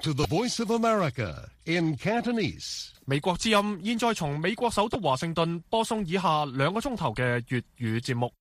to the Voice of America in Cantonese. 美國之音現在從美國首都華盛頓播送以下2個鐘頭嘅粵語節目。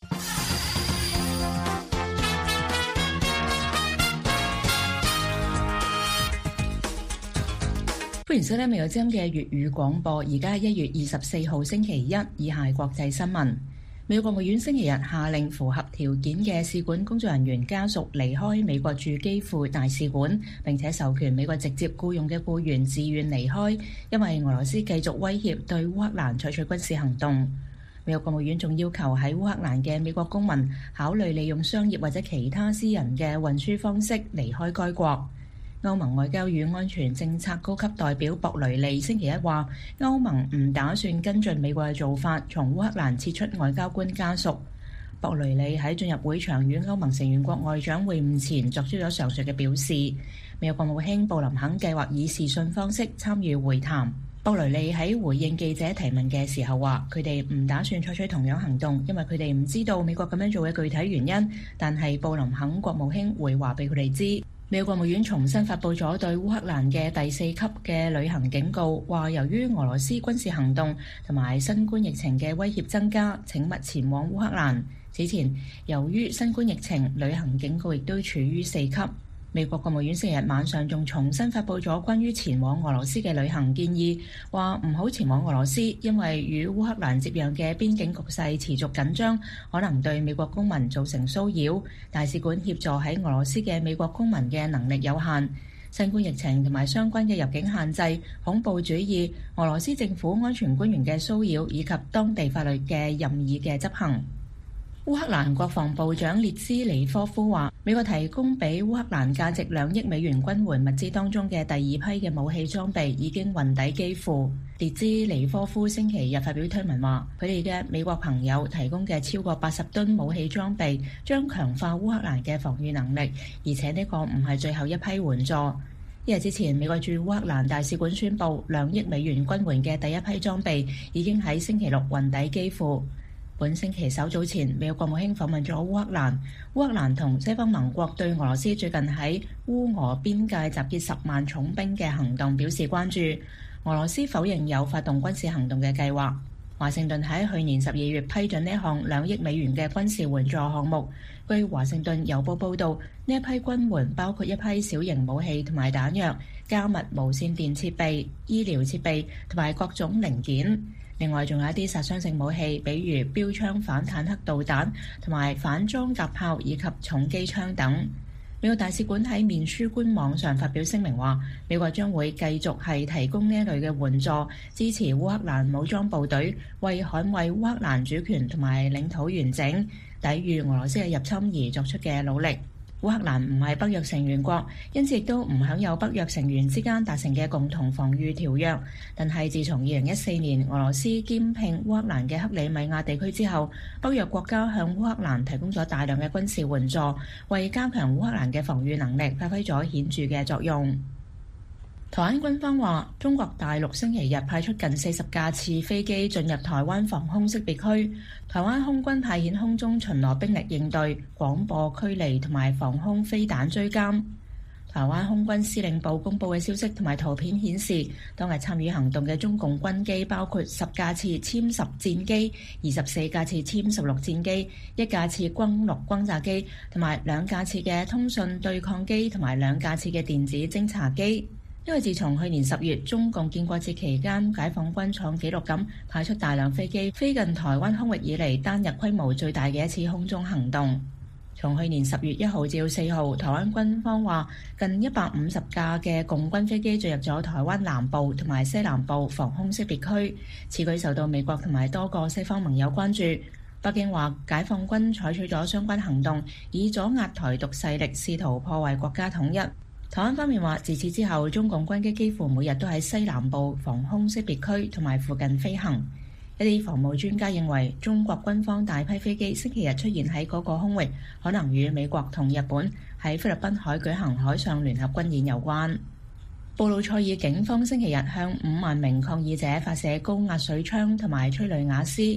歡迎收聽美國之音嘅粵語廣播。而家係1月24號星期一，以下係國際新聞。美國國務院星期日下令符合條件嘅使館工作人員家屬離開美國駐基輔大使館，並且授權美國直接僱用嘅僱員自願離開，因為俄羅斯繼續威脅對烏克蘭採取軍事行動。美國國務院仲要求喺烏克蘭嘅美國公民考慮利用商業或者其他私人嘅運輸方式離開該國。歐盟外交與安全政策高級代表博雷利星期一話，歐盟唔打算跟進美國嘅做法，從烏克蘭撤出外交官家屬。博雷利喺進入會場與歐盟成員國外長會晤前作出咗上述嘅表示。美國國務卿布林肯計劃以視訊方式參與會談。博雷利喺回應記者提問嘅時候話，佢哋唔打算採取同樣行動，因為佢哋唔知道美國咁樣做嘅具體原因，但係布林肯國務卿會話俾佢哋知。美國國務院重新發布咗對烏克蘭嘅第4級嘅旅行警告，話由於俄羅斯軍事行動同埋新冠疫情嘅威脅增加，請勿前往烏克蘭。此前，由於新冠疫情，旅行警告亦都處於4級。美國國務院星期日晚上仲重新發布咗關於前往俄羅斯嘅旅行建議，話唔好前往俄羅斯，因為與烏克蘭接壤嘅邊境局勢持續緊張，可能對美國公民造成騷擾。大使館協助喺俄羅斯嘅美國公民嘅能力有限。新冠疫情同埋相關嘅入境限制、恐怖主義、俄羅斯政府安全官員嘅騷擾以及當地法律嘅任意嘅執行。烏克蘭國防部長列茲尼科夫話，美國提供俾烏克蘭價值2億美元軍援物資當中嘅第2批嘅武器裝備已經運抵基輔。列茲尼科夫星期日發表推文話，佢哋嘅美國朋友提供嘅超過80噸武器裝備將強化烏克蘭嘅防禦能力，而且呢個唔係最後一批援助。一日之前，美國駐烏克蘭大使館宣布2億美元軍援嘅第一批裝備已經喺星期六運抵基輔。本星期稍早前，美國國務卿訪問咗烏克蘭。烏克蘭同西方盟國對俄羅斯最近喺烏俄邊界集結10萬重兵嘅行動表示關注。俄羅斯否認有發動軍事行動嘅計劃。華盛頓喺去年12月批准呢項2億美元嘅軍事援助項目。據華盛頓郵報報導，呢一批軍援包括一批小型武器同埋彈藥、加密無線電設備、醫療設備同埋各種零件。另外仲有一啲殺傷性武器，比如標槍反坦克導彈同埋反裝甲炮以及重機槍等。美國大使館喺面書官網上發表聲明話，美國將會繼續係提供呢一類嘅援助，支持烏克蘭武裝部隊為捍衛烏克蘭主權同埋領土完整、抵禦俄羅斯嘅入侵而作出嘅努力。烏克蘭唔係北約成員國，因此亦都唔享有北約成員之間達成嘅共同防禦條約。但係自從2014年俄羅斯兼併烏克蘭嘅克里米亞地區之後，北約國家向烏克蘭提供咗大量嘅軍事援助，為加強烏克蘭嘅防禦能力發揮咗顯著嘅作用。台灣軍方話，中國大陸星期日派出近40架次飛機進入台灣防空識別區，台灣空軍派遣空中巡邏兵力應對、廣播驅離同埋防空飛彈追監。台灣空軍司令部公佈嘅消息同埋圖片顯示，當日參與行動嘅中共軍機包括10架次殲10戰機、24架次殲16戰機、1架次轟6轟炸機同埋2架次嘅通訊對抗機同埋2架次嘅電子偵察機。因為自從去年10月中共建國節期間，解放軍創紀錄咁派出大量飛機飛近台灣空域以嚟，單日規模最大嘅一次空中行動。從去年10月1號至4號，台灣軍方話近150架嘅共軍飛機進入咗台灣南部同埋西南部防空識別區，此舉受到美國同埋多個西方盟友關注。北京話解放軍採取咗相關行動，以阻壓台獨勢力試圖破壞國家統一。台灣方面話，自此之後，中共軍機幾乎每日都喺西南部防空識別區同埋附近飛行。一啲防務專家認為，中國軍方大批飛機星期日出現喺嗰個空域，可能與美國同日本喺菲律賓海舉行海上聯合軍演有關。布魯塞爾警方星期日向5萬名抗議者發射高壓水槍同埋催淚瓦斯。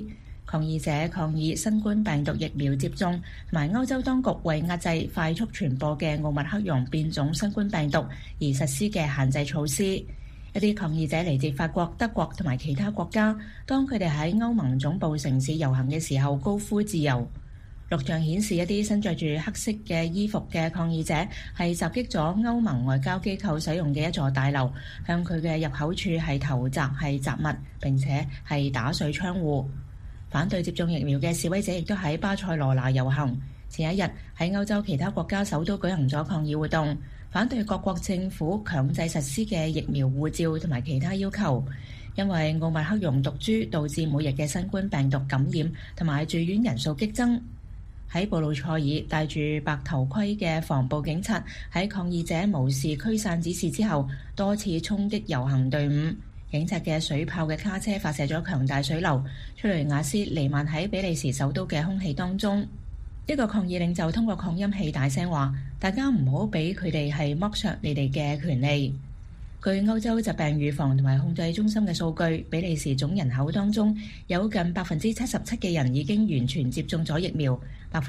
抗議者抗議新冠病毒疫苗接種同埋歐洲當局為壓制快速傳播嘅奧密克戎變種新冠病毒而實施嘅限制措施。一啲抗議者嚟自法國、德國同埋其他國家，當佢哋喺歐盟總部城市遊行嘅時候高呼自由。錄像顯示一啲身着住黑色嘅衣服嘅抗議者係襲擊咗歐盟外交機構使用嘅一座大樓，向佢嘅入口處係投擲係雜物，並且係打碎窗戶。反對接種疫苗嘅示威者亦都喺巴塞羅那遊行。前一日喺歐洲其他國家首都舉行咗抗議活動，反對各國政府強制實施嘅疫苗護照同埋其他要求，因為奧密克戎毒株導致每日嘅新冠病毒感染同埋住院人數激增。喺布魯塞爾，戴住白頭盔嘅防暴警察喺抗議者無視驅散指示之後，多次衝擊遊行隊伍。警察嘅水炮嘅卡車發射咗強大水流，催淚瓦斯彌漫喺比利時首都嘅空氣當中。一個抗議領袖通過擴音器大聲話：大家唔好俾佢哋係剝削你哋嘅權利。據歐洲疾病預防同埋控制中心嘅數據，比利時總人口當中有近77%嘅人已經完全接種咗疫苗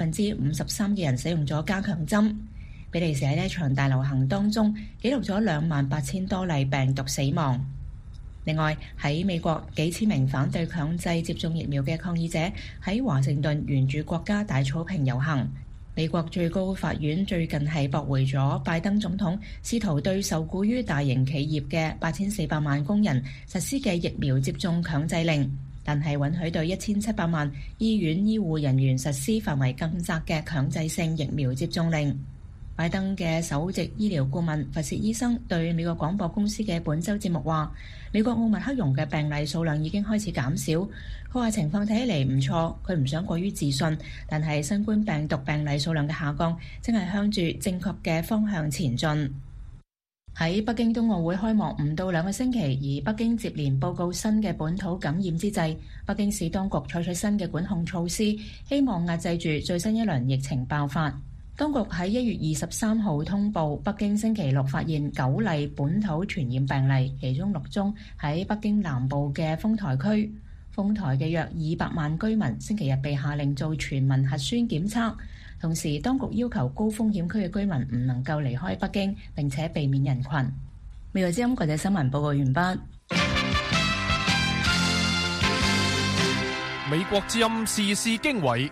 ，53%嘅人使用咗加強針。比利時喺呢一場大流行當中記錄咗28,000多例病毒死亡。另外喺美國，幾千名反對強制接種疫苗嘅抗議者喺華盛頓沿住國家大草坪遊行。美國最高法院最近係駁回咗拜登總統試圖對受僱於大型企業嘅8400萬工人實施嘅疫苗接種強制令，但係允許對1700萬醫院醫護人員實施範圍更窄嘅強制性疫苗接種令。拜登嘅首席醫療顧問佛薛醫生對美國廣播公司嘅本週節目話：美國奧密克戎嘅病例數量已經開始減少。佢話情況睇起嚟唔錯，佢唔想過於自信，但係新冠病毒病例數量嘅下降正係向住正確嘅方向前進。喺北京冬奧會開幕唔到2個星期，而北京接連報告新嘅本土感染之際，北京市當局採取新嘅管控措施，希望壓制住最新一輪疫情爆發。當局喺1月23號通報，北京星期六發現9例本土傳染病例，其中6宗喺北京南部嘅豐台區。豐台嘅約200萬居民星期日被下令做全民核酸檢測，同時當局要求高風險區嘅居民唔能夠離開北京，並且避免人群。美國之音國際新聞報告完畢。 美國之音時事經緯。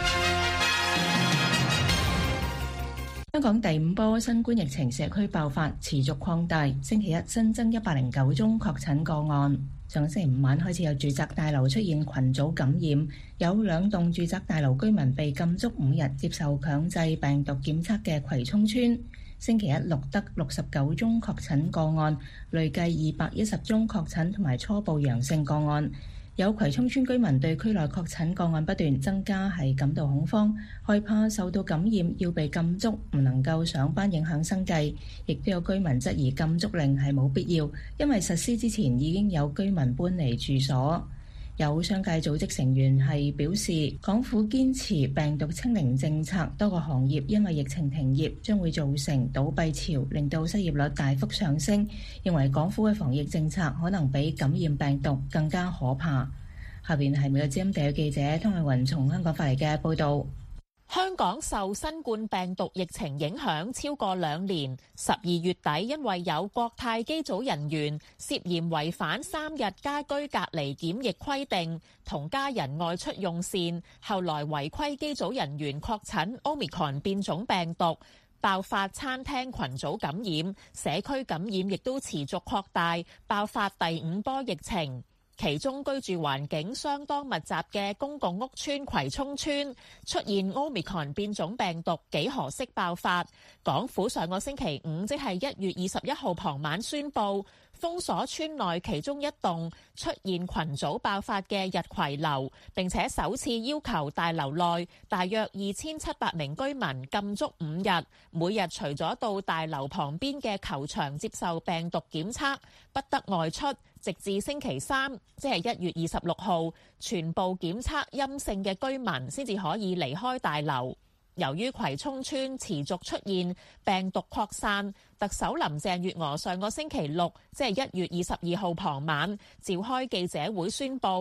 香港第5波新冠疫情社區爆發持續擴大，星期一新增109宗確診個案。上星期5晚開始有住宅大樓出現群組感染，有2棟住宅大樓居民被禁足5日接受強制病毒檢測嘅葵涌村，星期一錄得69宗確診個案，累計210宗確診同埋初步陽性個案。有葵涌村居民對區內確診個案不斷增加係感到恐慌，害怕受到感染要被禁足，唔能夠上班影響生計。亦都有居民質疑禁足令係冇必要，因為實施之前已經有居民搬離住所。有商界組織成員係表示，港府堅持病毒清零政策，多個行業因為疫情停業，將會造成倒閉潮，令到失業率大幅上升。認為港府嘅防疫政策可能比感染病毒更加可怕。下邊係美國之音地記者湯慧雲從香港發嚟嘅報導。 香港受新冠病毒疫情影響超過2年，12月底因為有國泰機組人員涉嫌違反3日家居隔離檢疫規定，同家人外出用膳，後來違規機組人員確診 Omicron 變種病毒，爆發餐廳群組感染，社區感染亦都持續擴大，爆發第5波疫情。其中居住環境相當密集嘅公共屋邨葵涌村出現 Omicron 變種病毒幾何式爆發。港府上個星期五，即係1月21號傍晚宣布封鎖村內其中一棟出現群組爆發嘅日葵樓，並且首次要求大樓內大約2700名居民禁足5日，每日除咗到大樓旁邊嘅球場接受病毒檢測，不得外出，直至星期3，即係1月26號，全部檢測陰性嘅居民先至可以離開大樓。由於葵涌村持續出現病毒擴散，特首林鄭月娥上個星期六，即係1月22號傍晚，召開記者會宣布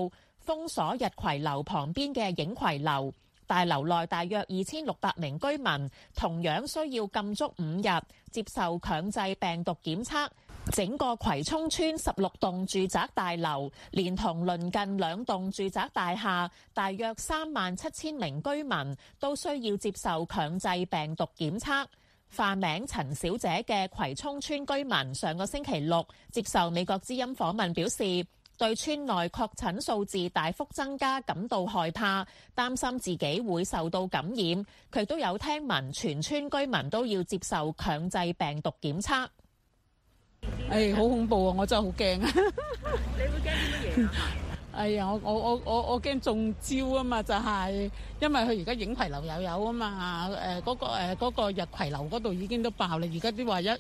封鎖日葵樓旁邊嘅映葵樓。大樓內大約2600名居民同樣需要禁足5日，接受強制病毒檢測。整個葵涌村16棟住宅大樓，連同鄰近2棟住宅大廈，大約37000名居民都需要接受強制病毒檢測。化名陳小姐嘅葵涌村居民上個星期6接受美國之音訪問表示，對村內確診數字大幅增加感到害怕，擔心自己會受到感染。佢都有聽聞全村居民都要接受強制病毒檢測。 好恐怖啊！我真係好驚啊！ 你會驚啲乜嘢啊？ 哎呀，我驚中招啊嘛！就係因為佢而家映葵樓又有啊嘛，嗰個日葵樓嗰度已經都爆啦，而家啲話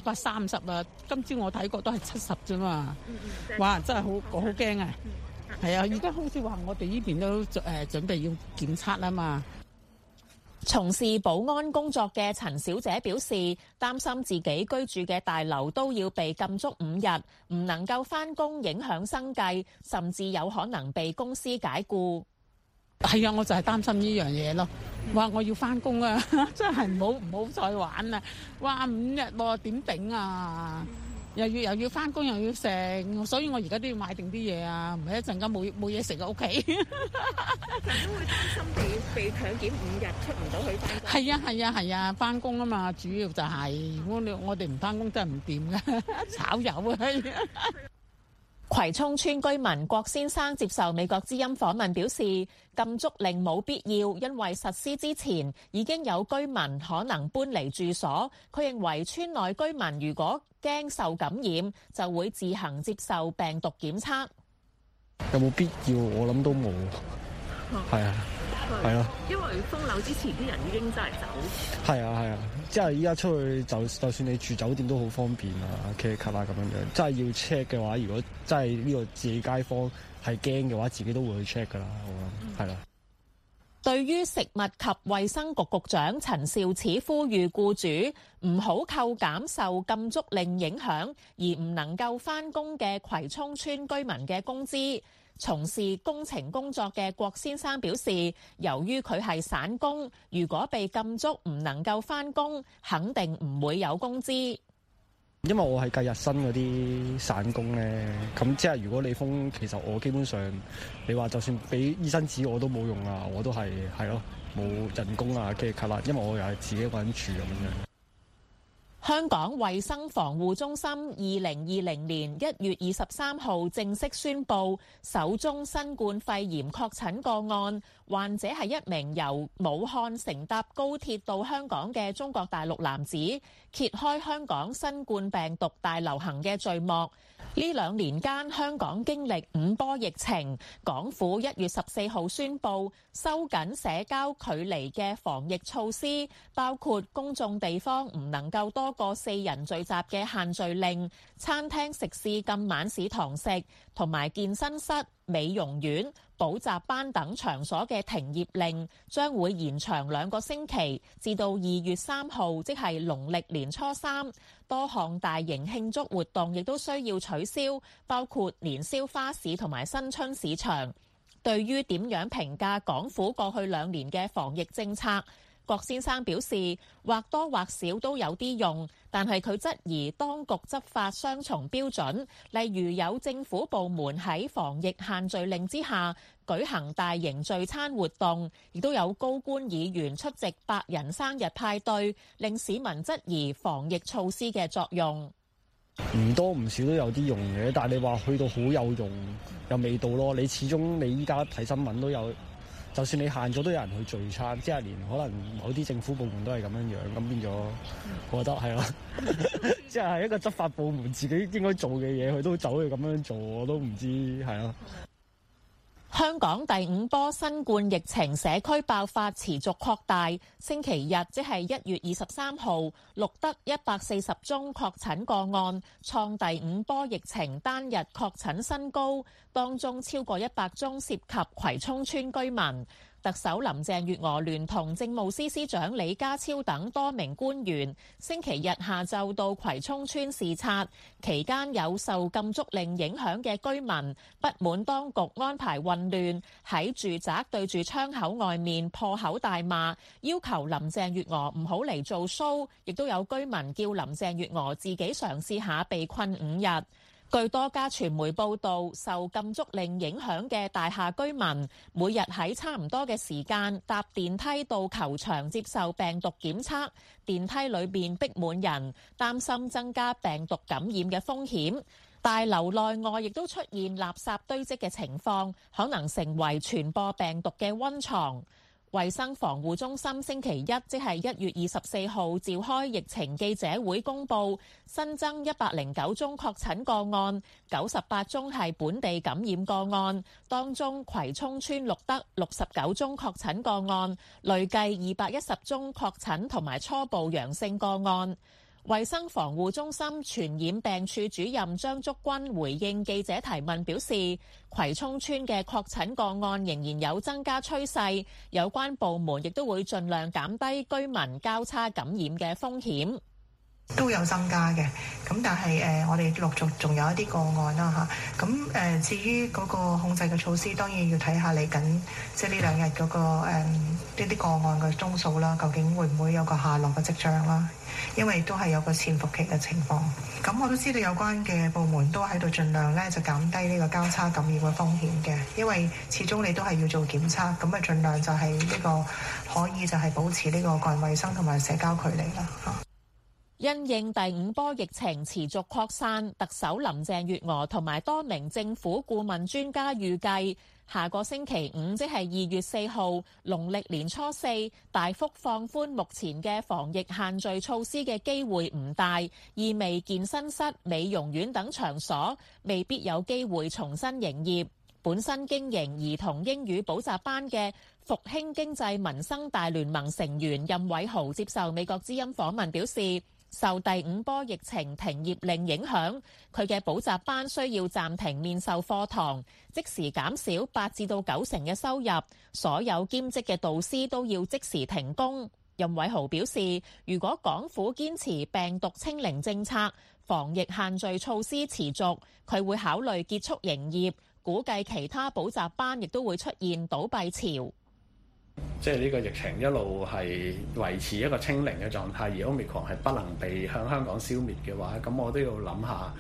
130啊，今朝我睇過都係70啫嘛。哇！真係好驚啊！係啊，而家好似話我哋呢邊都準備要檢測啊嘛。 從事保安工作嘅陳小姐表示，擔心自己居住嘅大樓都要被禁足5日，唔能夠返工，影響生計，甚至有可能被公司解僱。 係啊，我就係擔心呢樣嘢咯。哇！我要返工啊，真係唔好再玩啦！哇，5日喎，點頂啊？又要返工又要食，所以我而家都要買定啲嘢啊，唔係一陣間冇嘢食啊屋企。 成都會擔心被強檢5日出唔到去返工。 係啊，返工啊嘛，主要就係我哋唔返工真係唔掂㗎，炒魷啊！ 葵涌村居民郭先生接受美國之音訪問表示，禁足令冇必要，因為實施之前已經有居民可能搬離住所。佢認為村內居民如果驚受感染，就會自行接受病毒檢測。 有冇必要？我諗都冇。係啊。係咯， 因為封樓之前啲人已經真係走。 係啊，即係依家出去就算你住酒店都好方便啊，企卡啊咁樣樣。真係要 check 嘅話，如果真係呢個自己街坊係驚嘅話，自己都會去 check 噶啦。我諗係啦。 對於食物及衛生局局長陳肇始呼籲僱主唔好扣減受禁足令影響而唔能夠返工嘅葵涌村居民嘅工資。從事工程工作嘅郭先生表示，由於佢係散工，如果被禁足唔能夠返工，肯定唔會有工資。 因為我係計日薪嗰啲散工咧，咁即係如果你封，其實我基本上你話就算俾醫生紙我都冇用啊，我都係咯，冇人工啊，跟住卡啦，因為我又係自己一個人住咁樣。 香港衛生防護中心2020年1月23號正式宣布首宗新冠肺炎確診個案，患者係一名由武漢乘搭高鐵到香港嘅中國大陸男子，揭開香港新冠病毒大流行嘅序幕。呢2年間，香港經歷5波疫情，港府1月14號宣布收緊社交距離嘅防疫措施，包括公眾地方唔能夠多過4人聚集嘅限聚令，餐廳食肆禁晚市堂食，同埋健身室、美容院、補習班等場所嘅停業令將會延長2個星期，至到2月3號，即係農曆年初3。多項大型慶祝活動亦都需要取消，包括年宵花市同埋新春市場。對於點樣評價港府過去2年嘅防疫政策，郭先生表示，或多或少都有啲用，但係佢質疑當局執法雙重標準，例如有政府部門喺防疫限聚令之下舉行大型聚餐活動，亦都有高官議員出席100人生日派對，令市民質疑防疫措施嘅作用。 唔多唔少都有啲用嘅，但係你話去到好有用又未到咯。你始終你依家睇新聞都有。就算你限咗，都有人去聚餐，即係連可能某啲政府部門都係咁樣樣，咁變咗，我覺得係咯，即係一個執法部門自己應該做嘅嘢，佢都走去咁樣做，我都唔知係咯。 香港第5波新冠疫情社區爆發持續擴大，星期日即係1月23號錄得140宗確診個案，創第5波疫情單日確診新高，當中超過100宗涉及葵涌村居民。 特首林鄭月娥聯同政務司司長李家超等多名官員星期日下晝到葵涌村視察，期間有受禁足令影響嘅居民不滿當局安排混亂，喺住宅對住窗口外面破口大罵，要求林鄭月娥唔好嚟做 show， 亦都有居民叫林鄭月娥自己嘗試下被困5日。據多家傳媒報道，受禁足令影響嘅大廈居民，每日喺差唔多嘅時間搭電梯到球場接受病毒檢測，電梯裏邊逼滿人，擔心增加病毒感染嘅風險。大樓內外亦都出現垃圾堆積嘅情況，可能成為傳播病毒嘅溫床。衛生防護中心星期一，即係1月24號召開疫情記者會，公佈新增109宗確診個案，98宗係本地感染個案，當中葵涌村錄得69宗確診個案，累計210宗確診同埋初步陽性個案。衛生防護中心傳染病處主任張竹君回應記者提問表示，葵涌村嘅確診個案仍然有增加趨勢，有關部門亦都會盡量減低居民交叉感染嘅風險。 都有增加嘅，咁但係我哋陸續仲有一啲個案啦嚇，咁至於嗰個控制嘅措施，當然要睇下嚟緊即係呢2日嗰個呢啲個案嘅宗數啦，究竟會唔會有個下落嘅跡象啦？因為都係有個潛伏期嘅情況。咁我都知道有關嘅部門都喺度盡量咧就減低呢個交叉感染嘅風險嘅，因為始終你都係要做檢測，咁啊盡量就係呢個可以就係保持呢個個人衛生同埋社交距離啦嚇。 因應第5波疫情持續擴散，特首林鄭月娥同埋多名政府顧問專家預計，下個星期5，即係2月4號，農曆年初4，大幅放寬目前嘅防疫限聚措施嘅機會唔大，意味健身室、美容院等場所未必有機會重新營業。本身經營兒童英語補習班嘅復興經濟民生大聯盟成員任偉豪接受美國之音訪問表示，受第5波疫情停業令影響，佢嘅補習班需要暫停面授課堂，即時減少8至到9成嘅收入，所有兼職嘅導師都要即時停工。任偉豪表示，如果港府堅持病毒清零政策，防疫限聚措施持續，佢會考慮結束營業，估計其他補習班亦都會出現倒閉潮。 即係呢個疫情一路係維持一個清零嘅狀態，而 Omicron 係不能被向香港消滅嘅話，咁我都要諗下，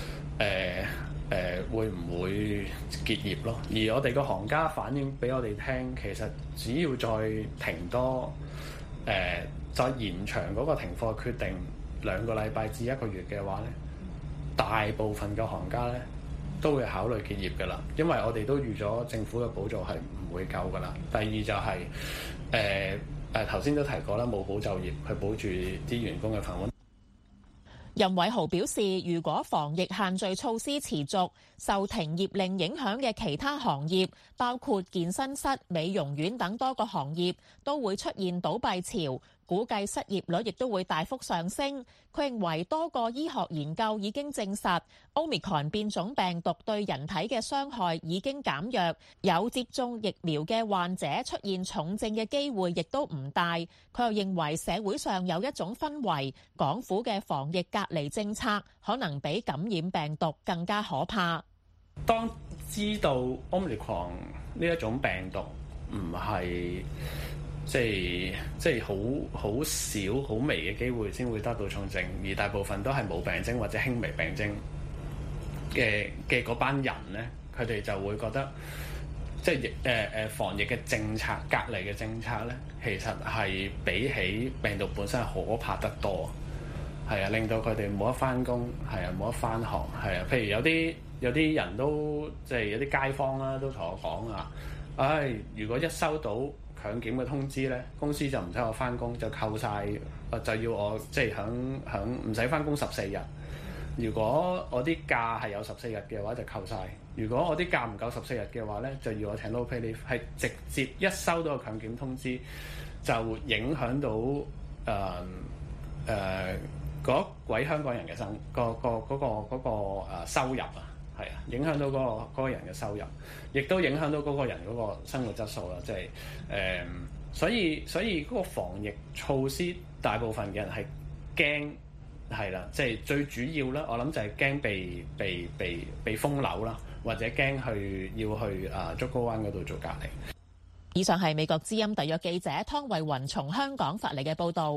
會唔會結業咯？而我哋個行家反映俾我哋聽，其實只要再停多，再延長嗰個停課決定2個禮拜至1個月嘅話咧，大部分嘅行家咧都會考慮結業㗎啦，因為我哋都預咗政府嘅補助係唔會夠㗎啦。第二就係頭先都提過啦，冇保就業去保住啲員工嘅飯碗。 任偉豪表示，如果防疫限聚措施持續，受停業令影響嘅其他行業，包括健身室、美容院等多個行業，都會出現倒閉潮。估計失業率亦都會大幅上升。佢認為多個醫學研究已經證實 Omicron 變種病毒對人體嘅傷害已經減弱，有接種疫苗嘅患者出現重症嘅機會亦都唔大。佢又認為社會上有一種氛圍，港府嘅防疫隔離政策可能比感染病毒更加可怕。 當知道 Omicron 呢一種病毒唔係即係好少好微嘅機會先會得到重症，而大部分都係冇病徵或者輕微病徵嘅嗰班人咧，佢哋就會覺得即係防疫嘅政策、隔離嘅政策咧，其實係比起病毒本身係可怕得多。係啊，令到佢哋冇得返工，係啊，冇得返學，係啊。譬如有啲人都即係有啲街坊啦，都同我講啊，如果一收到強檢嘅通知咧，公司就唔使我返工，就扣晒，就要我即係響唔使返工14日。如果我啲假係有14日嘅話，就扣晒；如果我啲假唔夠14日嘅話咧，就要我請 no pay leave。係直接一收到個強檢通知，就影響到嗰位香港人嘅收入啊。 係啊，影響到嗰個人嘅收入，亦都影響到嗰個人嗰個生活質素啦。即係所以嗰個防疫措施，大部分嘅人係驚係啦，即係最主要啦。我諗就係驚被封樓啦，或者驚要去竹篙灣嗰度做隔離。 以上係美國之音特約記者湯慧雲從香港發嚟嘅報導。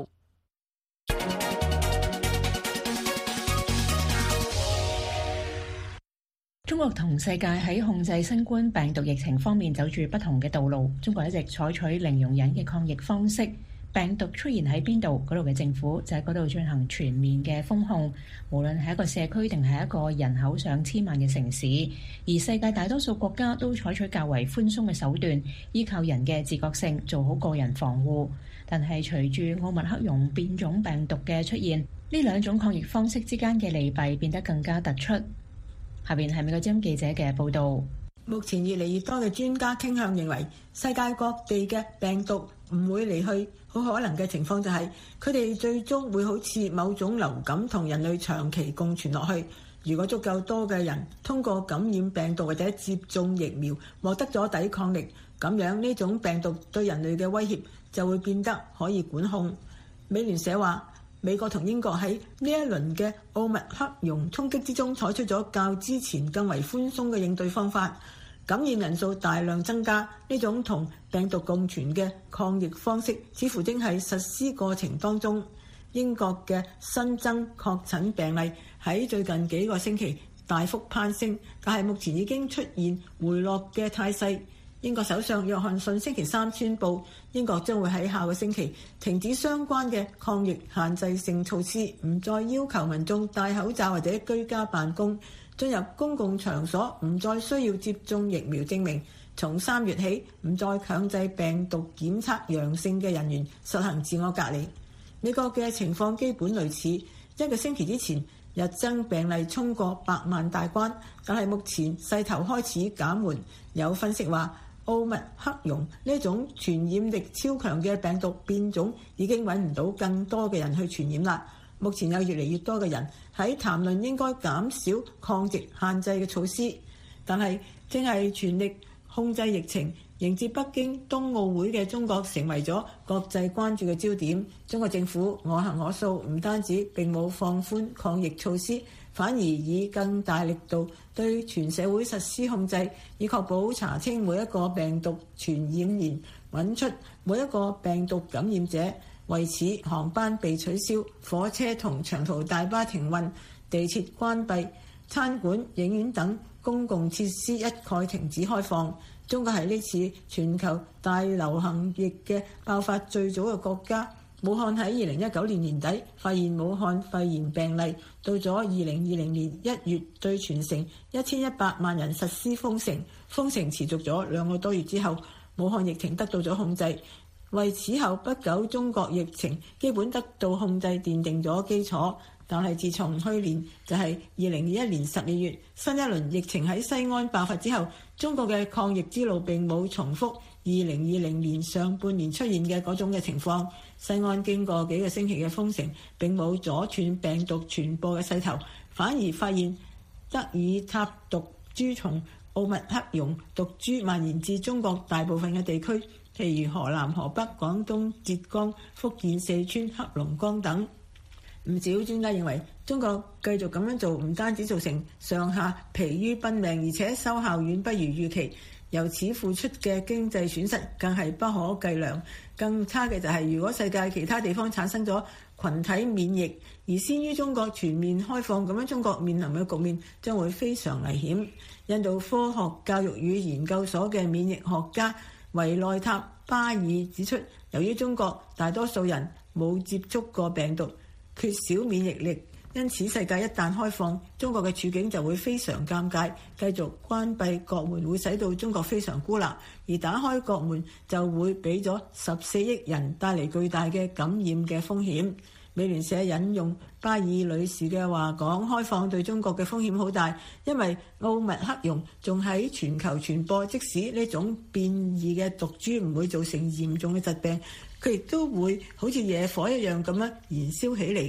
中國同世界喺控制新冠病毒疫情方面走住不同嘅道路。中國一直採取零容忍嘅抗疫方式，病毒出現喺邊度，嗰度嘅政府就喺嗰度進行全面嘅封控，無論係一個社區定係一個人口上千萬嘅城市。而世界大多數國家都採取較為寬鬆嘅手段，依靠人嘅自覺性做好個人防護。但係隨住奧密克戎變種病毒嘅出現，呢兩種抗疫方式之間嘅利弊變得更加突出。下邊係美國之音記者嘅報導。 目前越嚟越多嘅專家傾向認為，世界各地嘅病毒唔會離去，好可能嘅情況就係佢哋最終會好似某種流感同人類長期共存落去。如果足夠多嘅人通過感染病毒或者接種疫苗獲得咗抵抗力，咁樣呢種病毒對人類嘅威脅就會變得可以管控。美聯社話，美國同英國喺呢一輪嘅奧密克戎衝擊之中採取咗較之前更為寬鬆嘅應對方法，感染人數大量增加，呢種同病毒共存嘅抗疫方式似乎正係實施過程當中。英國嘅新增確診病例喺最近幾個星期大幅攀升，但係目前已經出現回落嘅態勢。英國首相約翰遜星期三宣布，英國將會喺下個星期停止相關嘅抗疫限制性措施，唔再要求民眾戴口罩或者居家辦公，進入公共場所唔再需要接種疫苗證明。從3月起，唔再強制病毒檢測陽性嘅人員實行自我隔離。美國嘅情況基本類似，一個星期之前日增病例衝過100萬大關，但係目前勢頭開始減緩。有分析話，奧密克戎呢種傳染力超強嘅病毒變種已經揾唔到更多嘅人去傳染啦。目前有越嚟越多嘅人喺談論應該減少抗疫限制嘅措施，但係正係全力控制疫情，迎接北京冬奧會嘅中國成為咗國際關注嘅焦點。中國政府我行我素，唔單止並冇放寬抗疫措施，反而以更大力度對全社會實施控制，以確保查清每一個病毒傳染源，揾出每一個病毒感染者。為此，航班被取消，火車同長途大巴停運，地鐵關閉，餐館、影院等公共設施一概停止開放。中國係呢次全球大流行疫嘅爆發最早嘅國家。武漢喺2019年年底發現武漢肺炎病例，到咗2020年1月對全城1100萬人實施封城，封城持續咗2個多月之後，武漢疫情得到咗控制，為此後不久中國疫情基本得到控制奠定咗基礎。但係自從去年就係2021年12月新一輪疫情喺西安爆發之後，中國嘅抗疫之路並冇重複2020年上半年出現嘅嗰種嘅情況。西安經過幾個星期嘅封城，並冇阻斷病毒傳播嘅勢頭，反而發現德爾塔毒株從奧密克戎毒株蔓延至中國大部分嘅地區，譬如河南、河北、廣東、浙江、福建、四川、黑龍江等。唔少專家認為，中國繼續咁樣做，唔單止造成上下疲於奔命，而且收效遠不如預期。由此付出嘅經濟損失更係不可計量。更差嘅就係，如果世界其他地方產生咗群體免疫，而先於中國全面開放，咁樣中國面臨嘅局面將會非常危險。印度科學教育與研究所嘅免疫學家維內塔巴爾指出，由於中國大多數人冇接觸過病毒，缺少免疫力，因此世界一旦開放，中國嘅處境就會非常尷尬。繼續關閉國門會使到中國非常孤立，而打開國門就會俾咗14億人帶嚟巨大嘅感染嘅風險。美聯社引用巴爾女士嘅話講，開放對中國嘅風險好大，因為奧密克戎仲喺全球傳播，即使呢種變異嘅毒株唔會造成嚴重嘅疾病，佢亦都會好似野火一樣咁樣燃燒起嚟。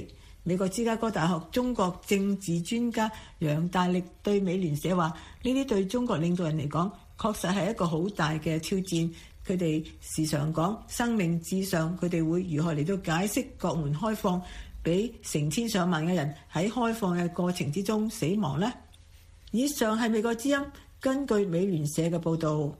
美國芝加哥大學中國政治專家楊大力對美聯社話：呢啲對中國領導人嚟講，確實係一個好大嘅挑戰。佢哋時常講生命至上，佢哋會如何嚟到解釋國門開放，俾成千上萬嘅人喺開放嘅過程之中死亡呢？以上係美國之音根據美聯社嘅報導。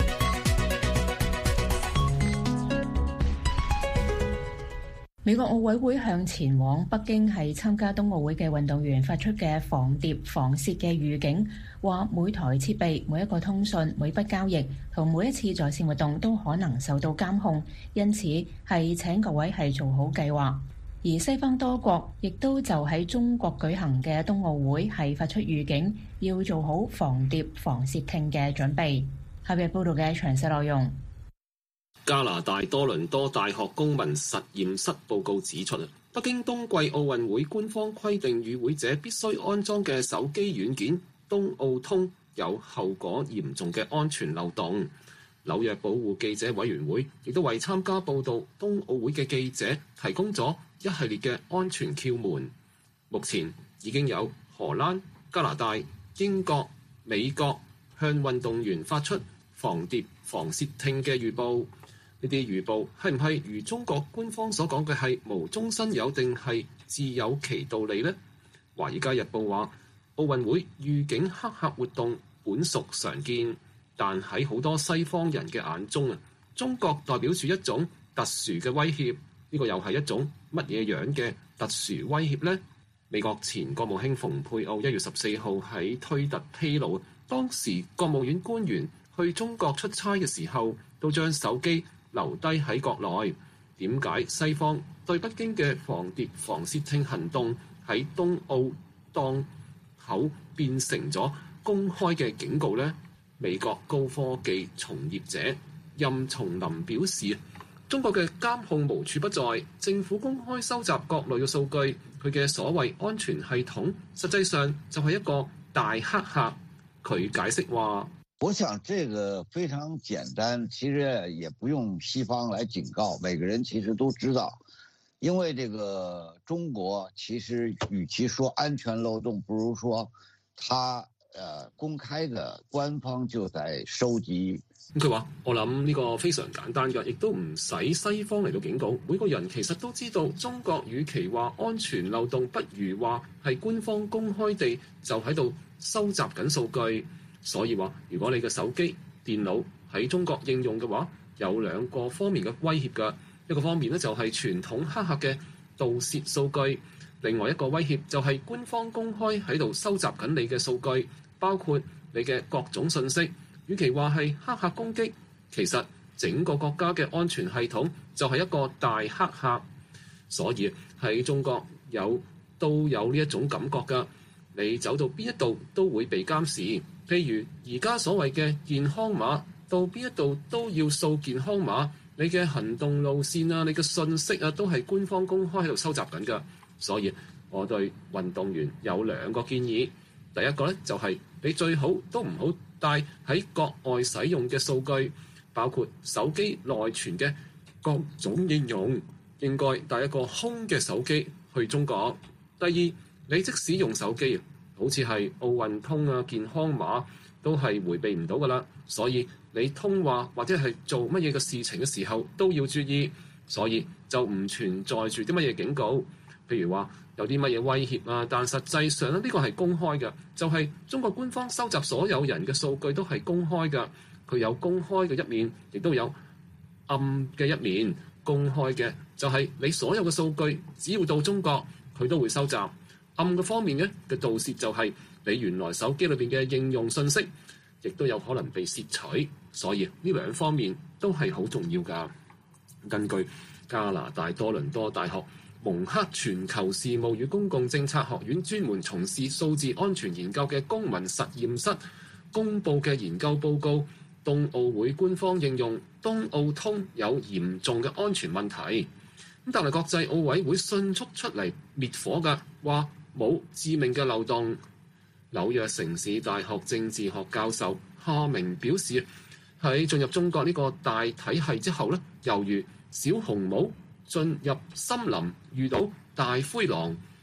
美國奧委會向前往北京係參加冬奧會嘅運動員發出嘅防諜防竊嘅預警，話每台設備、每一個通訊、每筆交易同每一次在線活動都可能受到監控，因此係請各位係做好計劃。而西方多國亦都就喺中國舉行嘅冬奧會係發出預警，要做好防諜防竊聽嘅準備。下邊報道嘅詳細內容。 加拿大多倫多大學公民實驗室報告指出，北京冬季奧運會官方規定與會者必須安裝嘅手機軟件冬奧通有後果嚴重嘅安全漏洞。紐約保護記者委員會亦都為參加報道冬奧會嘅記者提供咗一系列嘅安全竅門。目前已經有荷蘭、加拿大、英國、美國向運動員發出防諜防竊聽嘅預報。呢啲預報係唔係如中國官方所講嘅係無中生有，定係自有其道理呢？華爾街日報話，奧運會預警黑客活動本屬常見，但喺好多西方人嘅眼中中國代表住一種特殊嘅威脅。呢個又係一種乜嘢樣嘅特殊威脅呢？美國前國務卿蓬佩奧1月14號喺推特披露，當時國務院官員去中國出差嘅時候，都將手機留低喺國內。點解西方對北京嘅防諜防竊聽行動喺冬奧檔口變成咗公開嘅警告呢？美國高科技從業者任松林表示，中國嘅監控無處不在，政府公開收集各類嘅數據，佢嘅所謂安全系統實際上就係一個大黑客。佢解釋話， 我想這個非常簡單，其實也不用西方來警告，每個人其實都知道，因為這個中國其實與其說安全漏洞，不如說它公開的官方就在收集。 佢話：我諗呢個非常簡單㗎，亦都唔使西方嚟到警告。每個人其實都知道，中國與其話安全漏洞，不如話係官方公開地就喺度收集緊數據。所以話，如果你嘅手機、電腦喺中國應用嘅話，有兩個方面嘅威脅㗎。一個方面呢，就係傳統黑客嘅盜竊數據，另外一個威脅就係官方公開喺度收集緊你嘅數據，包括你嘅各種信息。與其話係黑客攻擊，其實整個國家嘅安全系統就係一個大黑客。所以喺中國都有呢一種感覺㗎。你走到邊一度都會被監視。譬如而家所謂嘅健康碼，到邊一度都要掃健康碼。你嘅行動路線啊，你嘅信息啊，都係官方公開喺度收集緊㗎。所以我對運動員有兩個建議。第一個咧就係你最好都唔好帶喺國外使用嘅數據，包括手機內存嘅各種應用，應該帶一個空嘅手機去中國。第二，你即使用手機，好似係奧運通啊、健康碼，都係迴避唔到㗎啦。所以你通話或者係做乜嘢嘅事情嘅時候都要注意，所以就唔存在住啲乜嘢警告。譬如話有啲乜嘢威脅啊，但實際上呢個係公開嘅，就係中國官方收集所有人嘅數據都係公開嘅。佢有公開嘅一面，亦都有暗嘅一面。公開嘅就係你所有嘅數據，只要到中國，佢都會收集。暗嘅方面嘅盜竊就係你原來手機裏邊嘅應用信息，亦都有可能被竊取。所以呢兩方面都係好重要㗎。根據加拿大多倫多大學蒙克全球事務與公共政策學院專門從事數字安全研究嘅公民實驗室公佈嘅研究報告，冬奧會官方應用冬奧通有嚴重嘅安全問題。但係國際奧委會迅速出嚟滅火㗎，話冇致命嘅漏洞。紐約城市大學政治學教授夏明表示，喺進入中國呢個大體系之後呢，猶如小紅帽進入森林遇到大灰狼，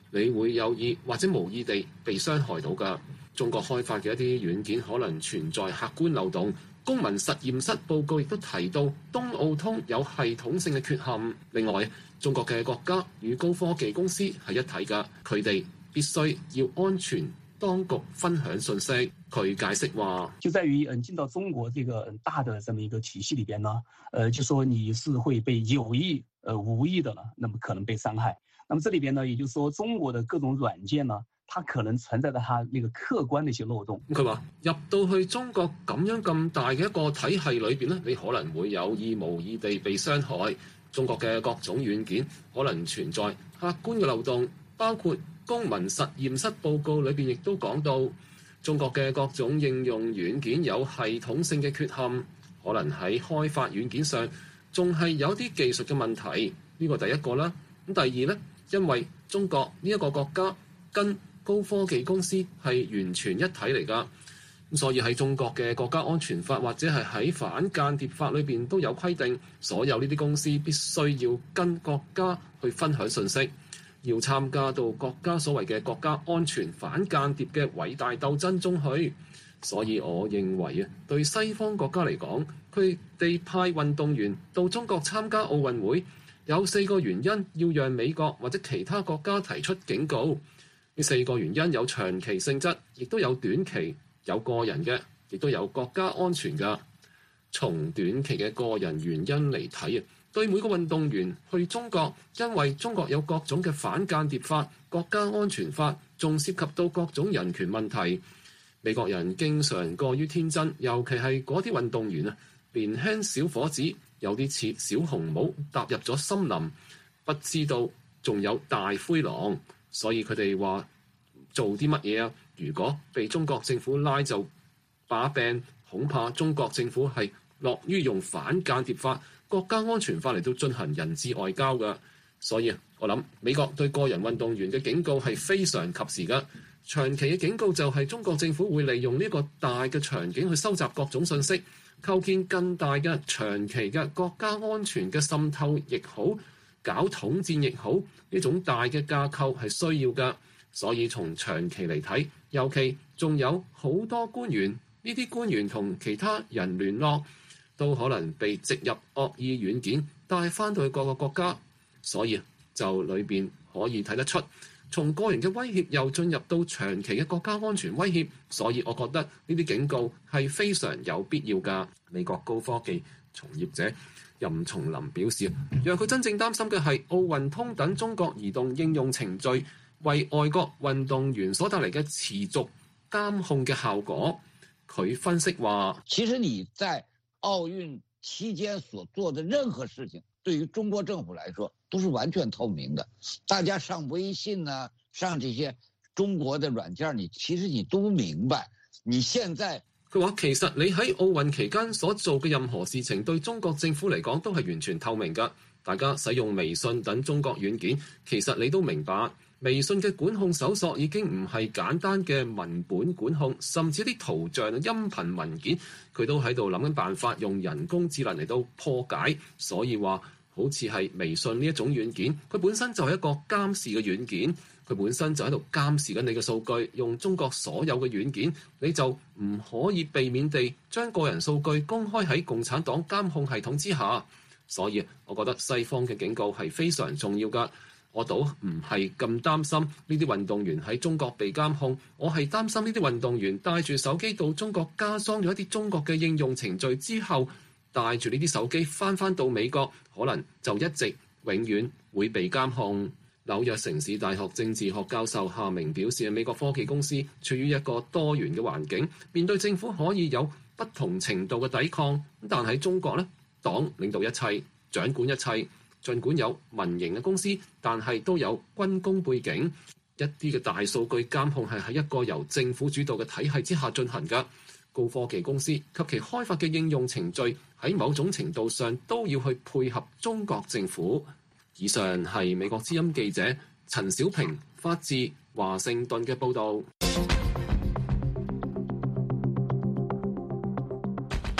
你會有意或者無意地被傷害到㗎。中國開發嘅一啲軟件可能存在客觀漏洞。公民實驗室報告亦都提到東奧通有系統性嘅缺陷。另外，中國嘅國家與高科技公司係一體㗎，佢哋必須要安全當局分享信息。佢解釋話， 就在於進到中國這個大的這麼一個體系裏邊呢，就說你是會被有意無意的呢，那麼可能被傷害。那麼這裏邊呢，也就是說中國的各種軟件呢，它可能存在着它那個客觀的一些漏洞。 佢話入到去中國咁樣咁大嘅一個體系裏邊呢，你可能會有意無意地被傷害。中國嘅各種軟件可能存在客觀嘅漏洞，包括公民實驗室報告裏邊亦都講到，中國嘅各種應用軟件有系統性嘅缺陷，可能喺開發軟件上仲係有啲技術嘅問題。呢個第一個啦。咁第二呢，因為中國呢一個國家跟高科技公司係完全一體嚟㗎，咁所以喺中國嘅國家安全法或者係喺反間諜法裏邊都有規定，所有呢啲公司必須要跟國家去分享信息，要參加到國家所謂嘅國家安全反間諜嘅偉大鬥爭中去。所以我認為啊，對西方國家嚟講，佢哋派運動員到中國參加奧運會，有4個原因要讓美國或者其他國家提出警告。呢4個原因有長期性質，亦都有短期，有個人嘅，亦都有國家安全嘅。從短期嘅個人原因嚟睇啊，對每個運動員去中國，因為中國有各種嘅反間諜法、國家安全法，仲涉及到各種人權問題。美國人經常過於天真，尤其係嗰啲運動員啊，年輕小伙子有啲似小紅帽踏入咗森林，不知道仲有大灰狼。所以佢哋話做啲乜嘢啊？如果被中國政府拉就把柄，恐怕中國政府係樂於用反間諜法、國家安全法嚟到進行人質外交㗎。所以我諗美國對個人運動員嘅警告係非常及時㗎。長期嘅警告就係中國政府會利用呢個大嘅場景去收集各種信息，構建更大嘅長期嘅國家安全嘅滲透亦好，搞統戰亦好，呢種大嘅架構係需要㗎。所以從長期嚟睇，尤其仲有好多官員，呢啲官員同其他人聯絡，都可能被植入惡意軟件帶翻到去各個國家。所以就裏邊可以睇得出，從個人嘅威脅又進入到長期嘅國家安全威脅。所以我覺得呢啲警告係非常有必要㗎。美國高科技從業者任松林表示，讓佢真正擔心嘅係奧運通等中國移動應用程序為外國運動員所帶嚟嘅持續監控嘅效果。佢分析話， 其實你在奧運期間所做的任何事情，對於中國政府來說都是完全透明的。大家上微信啊，上這些中國的軟件，其實你都明白。你現在佢話，其實你喺奧運期間所做嘅任何事情，對中國政府嚟講都係完全透明㗎。大家使用微信等中國軟件，其實你都明白，微信嘅管控搜索已經唔係簡單嘅文本管控，甚至啲圖像、音頻文件，佢都喺度諗緊辦法用人工智能嚟到破解。所以話好似係微信呢一種軟件，佢本身就係一個監視嘅軟件，佢本身就喺度監視緊你嘅數據。用中國所有嘅軟件，你就唔可以避免地將個人數據公開喺共產黨監控系統之下。所以我覺得西方嘅警告係非常重要㗎。我倒唔係咁擔心呢啲運動員喺中國被監控，我係擔心呢啲運動員帶住手機到中國加裝咗一啲中國嘅應用程序之後，帶住呢啲手機翻到美國，可能就一直永遠會被監控。紐約城市大學政治學教授夏明表示，美國科技公司處於一個多元嘅環境，面對政府可以有不同程度嘅抵抗，但喺中國呢，黨領導一切，掌管一切。儘管有民營嘅公司，但係都有軍工背景。一啲嘅大數據監控係喺一個由政府主導嘅體系之下進行㗎。高科技公司及其開發嘅應用程序喺某種程度上都要去配合中國政府。以上係美國之音記者陳小平發自華盛頓嘅報導。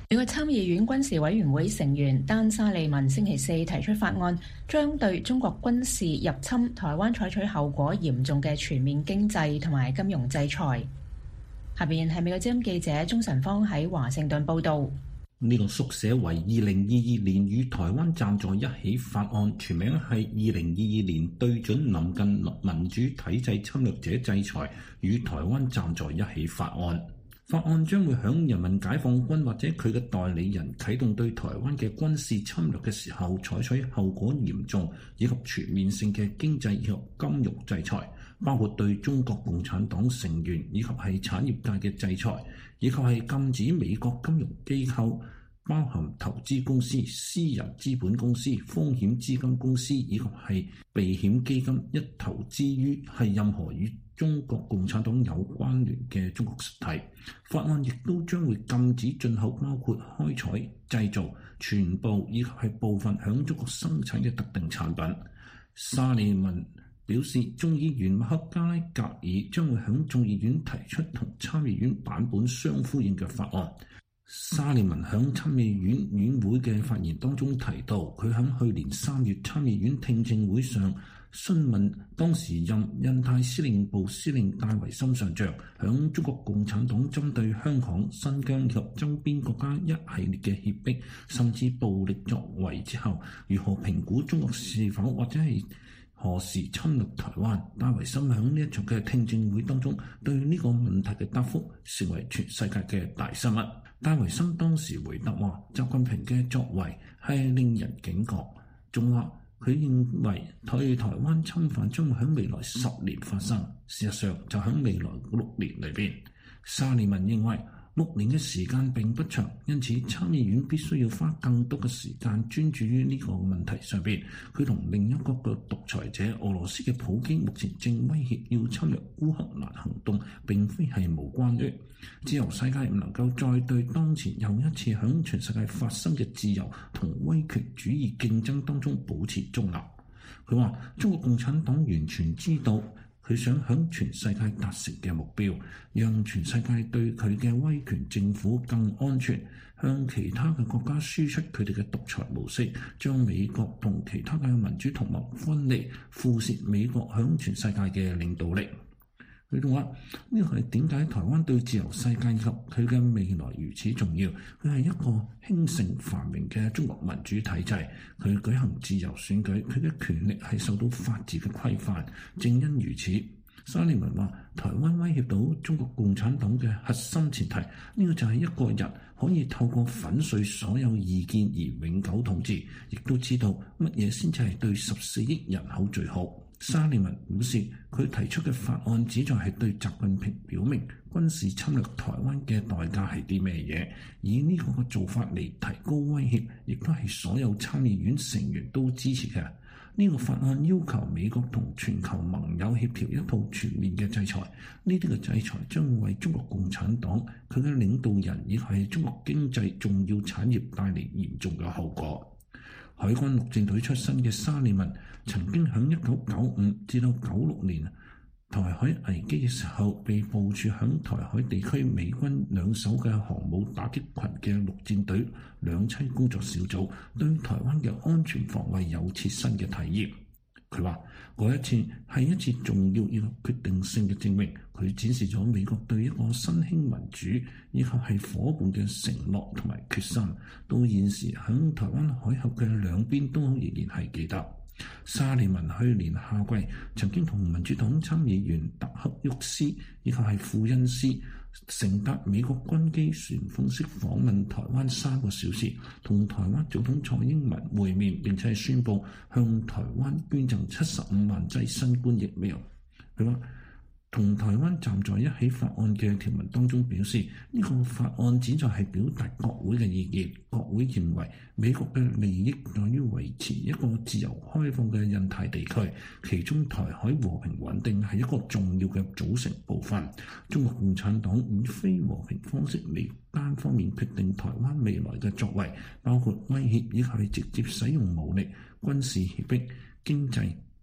美國參議院軍事委員會成員丹沙利文星期四提出法案，將對中國軍事入侵台灣採取後果嚴重嘅全面經濟同埋金融制裁。下邊係美國之音記者鍾晨芳喺華盛頓報道。 呢個縮寫為2022年與台灣站在一起法案，全名係2022年對準臨近民主體制侵略者制裁與台灣站在一起法案。法案將會響人民解放軍或者佢嘅代理人啟動對台灣嘅軍事侵略嘅時候，採取後果嚴重以及全面性嘅經濟以及金融制裁，包括對中國共產黨成員以及係產業界嘅制裁，以及係禁止美國金融機構，包含投資公司、私人資本公司、風險資金公司以及係避險基金一投資於係任何與中國共產黨有關聯嘅中國實體。法案亦都將會禁止進口包括開採、製造、全部以及係部分響中國生產嘅特定產品。沙利文表示，眾議員麥克加拉格爾將會響眾議院提出同參議院版本相呼應嘅法案。沙利文響參議院院會嘅發言當中提到，佢響去年3月參議院聽證會上詢問當時任印太司令部司令戴維森上將，響中國共產黨針對香港、新疆及周邊國家一系列嘅脅迫甚至暴力作為之後，如何評估中國是否或者係何時侵略台灣。戴維森響呢一場嘅聽證會當中對呢個問題嘅答覆成為全世界嘅大新聞。戴維森當時回答話，習近平嘅作為係令人警覺，仲話佢認為對台灣侵犯將會喺未來10年發生，事實上就喺未來6年裏邊。沙利文認為6年嘅時間並不長，因此參議院必須要花更多嘅時間專注於呢個問題上邊。佢同另一個嘅獨裁者俄羅斯嘅普京目前正威脅要侵略烏克蘭行動並非係無關嘅。自由世界唔能夠再對當前又一次響全世界發生嘅自由同威權主義競爭當中保持中立。佢話中國共產黨完全知道佢想響全世界達成嘅目標，讓全世界對佢嘅威權政府更安全，向其他嘅國家輸出佢哋嘅獨裁模式，將美國同其他嘅民主同盟分離，腐蝕美國響全世界嘅領導力。佢仲話呢個係點解台灣對自由世界以及佢嘅未來如此重要。佢係一個興盛繁榮嘅中國民主體制，佢舉行自由選舉，佢嘅權力係受到法治嘅規範。正因如此，沙利文話台灣威脅到中國共產黨嘅核心前提，呢個就係一個人可以透過粉碎所有意見而永久統治，亦都知道乜嘢先至係對14億人口最好。沙利文表示，佢提出嘅法案旨在係對習近平表明軍事侵略台灣嘅代價係啲咩嘢，以呢個做法嚟提高威脅，亦都係所有參議院成員都支持嘅。呢個法案要求美國同全球盟友協調一套全面嘅制裁，呢啲嘅制裁將會為中國共產黨佢嘅領導人以及係中國經濟重要產業帶嚟嚴重嘅後果。海軍陸戰隊出身嘅沙利文曾經喺1995至到96年台海危機嘅時候，被部署喺台海地區美軍2艘嘅航母打擊群嘅陸戰隊2棲工作小組，對台灣嘅安全防衛有切身嘅體驗。佢話嗰一次係一次重要而決定性嘅證明，佢展示咗美國對一個新興民主以及係夥伴嘅承諾同埋決心。到現時喺台灣海峽嘅兩邊都仍然係記得。沙利文去年夏季曾經同民主黨參議員特克沃斯以及係庫恩斯乘搭美國軍機旋風式訪問台灣3個小時，同台灣總統蔡英文會面，並且宣布向台灣捐贈75萬劑新冠疫苗。佢話同台灣站在一起法案嘅條文當中表示，呢個法案旨在係表達國會嘅意見。國會認為美國嘅利益在於維持一個自由開放嘅印太地區，其中台海和平穩定係一個重要嘅組成部分。中國共產黨以非和平方式嚟單方面決定台灣未來嘅作為，包括威脅以及直接使用武力、軍事脅迫、經濟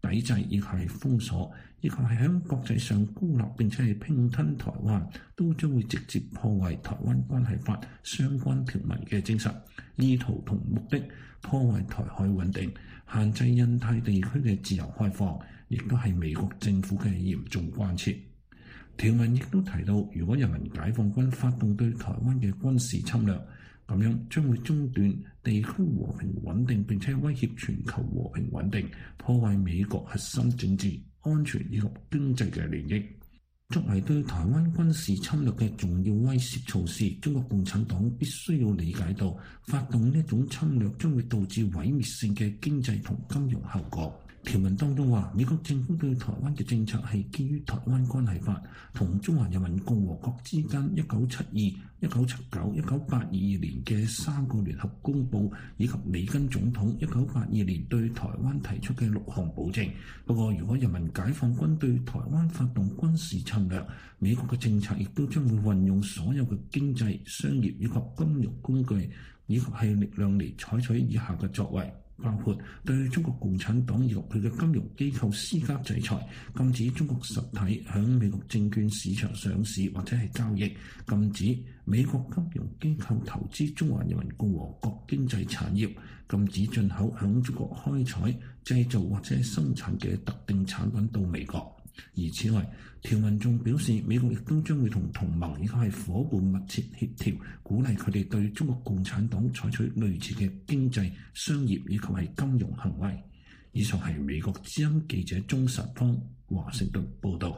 抵制以及係封鎖，以及係喺國際上孤立並且係併吞台灣，都將會直接破壞台灣關係法相關條文嘅精神，意圖同目的破壞台海穩定，限制印太地區嘅自由開放，亦都係美國政府嘅嚴重關切。條文亦都提到，如果人民解放軍發動對台灣嘅軍事侵略，咁樣將會中斷地區和平穩定，並且威脅全球和平穩定，破壞美國核心政治、安全以及經濟嘅利益。作為對台灣軍事侵略嘅重要威懾措施，中國共產黨必須要理解到，發動呢種侵略將會導致毀滅性嘅經濟同金融後果。條文當中話，美國政府對台灣嘅政策係基於《台灣關係法》同中華人民共和國之間1972、1979、1982年嘅3個聯合公報，以及里根總統1982年對台灣提出嘅6項保證。不過，如果人民解放軍對台灣發動軍事侵略，美國嘅政策亦都將會運用所有嘅經濟、商業以及金融工具，以及係力量嚟採取以下嘅作為。包括對中國共產黨以及佢嘅金融機構施加制裁，禁止中國實體響美國證券市場上市或者係交易，禁止美國金融機構投資中華人民共和國經濟產業，禁止進口響中國開採、製造或者生產嘅特定產品到美國。而此外，條文仲表示，美國亦都將會同同盟以及係夥伴密切協調，鼓勵佢哋對中國共產黨採取類似嘅經濟、商業以及係金融行為。以上係美國之音記者鍾實方華盛頓報導。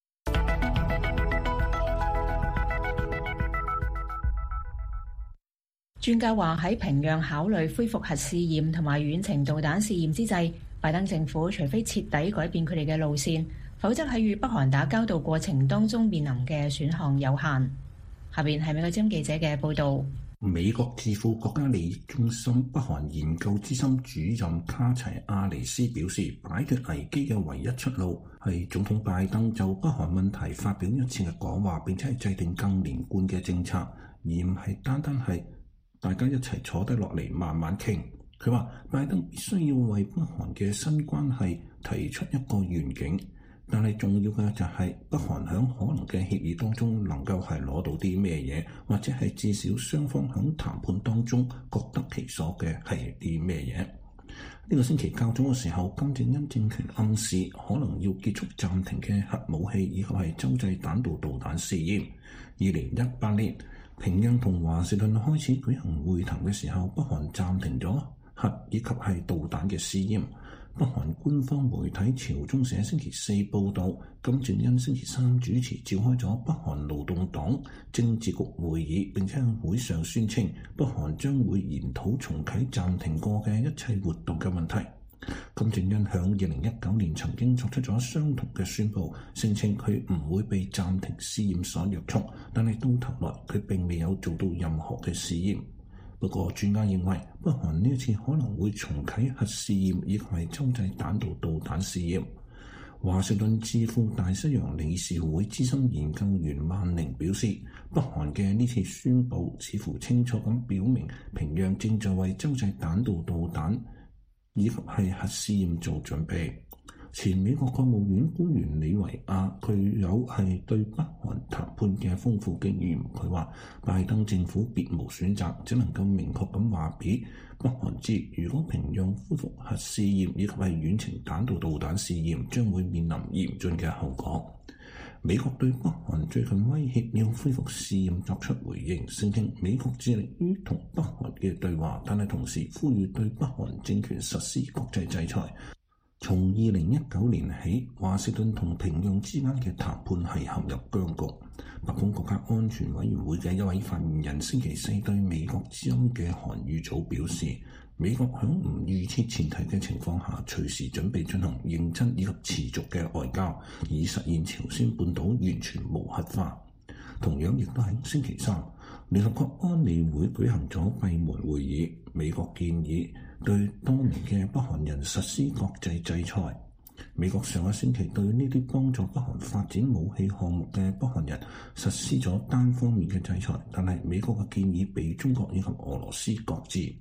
專家話喺平壤考慮恢復核試驗同埋遠程導彈試驗之際，拜登政府除非徹底改變佢哋嘅路線，否則喺與北韓打交道過程當中面臨嘅選項有限。下邊係美國之音記者嘅報導。 美國智庫國家利益中心北韓研究資深主任卡齊亞尼斯表示，擺脫危機嘅唯一出路係總統拜登就北韓問題發表一次嘅講話，並且係制定更連貫嘅政策，而唔係單單係大家一齊坐低落嚟慢慢傾。佢話拜登必須要為北韓嘅新關係提出一個願景，但係重要嘅就係北韓喺可能嘅協議當中能夠係攞到啲咩嘢，或者係至少雙方喺談判當中各得其所嘅係啲咩嘢。呢個星期較早嘅時候，金正恩政權暗示可能要結束暫停嘅核武器以及係洲際彈道導彈試驗。2018年，平壤同華盛頓開始舉行會談嘅時候，北韓暫停咗核以及係導彈嘅試驗。北韓官方媒體朝中社星期四報導，金正恩星期三主持召開咗北韓勞動黨政治局會議，並且喺會上宣稱北韓將會研討重啟暫停過嘅一切活動嘅問題。金正恩喺2019年曾經作出咗相同嘅宣佈，聲稱佢唔會被暫停試驗所約束，但係到頭來佢並未有做到任何嘅試驗。不過專家認為，北韓呢一次可能會重啟核試驗以及係洲際彈道導彈試驗。華盛頓智庫大西洋理事會資深研究員萬寧表示，北韓嘅呢次宣佈似乎清楚咁表明平壤正在為洲際彈道導彈以及係核試驗做準備。前美國國務院官員李維亞具有係對北韓談判嘅豐富經驗，佢話拜登政府別無選擇，只能夠明確咁話俾北韓知，如果平壤恢復核試驗以及係遠程彈道導彈試驗，將會面臨嚴峻嘅後果。美國對北韓最近威脅要恢復試驗作出回應，聲稱美國致力於同北韓嘅對話，但係同時呼籲對北韓政權實施國際制裁。從2019年起，華盛頓同平壤之間嘅談判係陷入僵局。白宮國家安全委員會嘅一位發言人星期四對美國之音嘅韓語組表示，美國喺唔預設前提嘅情況下，隨時準備進行認真以及持續嘅外交，以實現朝鮮半島完全無核化。同樣亦都喺星期三，聯合國安理會舉行咗閉門會議，美國建議對多名嘅北韓人實施國際制裁。美國上個星期對呢啲幫助北韓發展武器項目嘅北韓人實施咗單方面嘅制裁，但係美國嘅建議被中國以及俄羅斯擱置。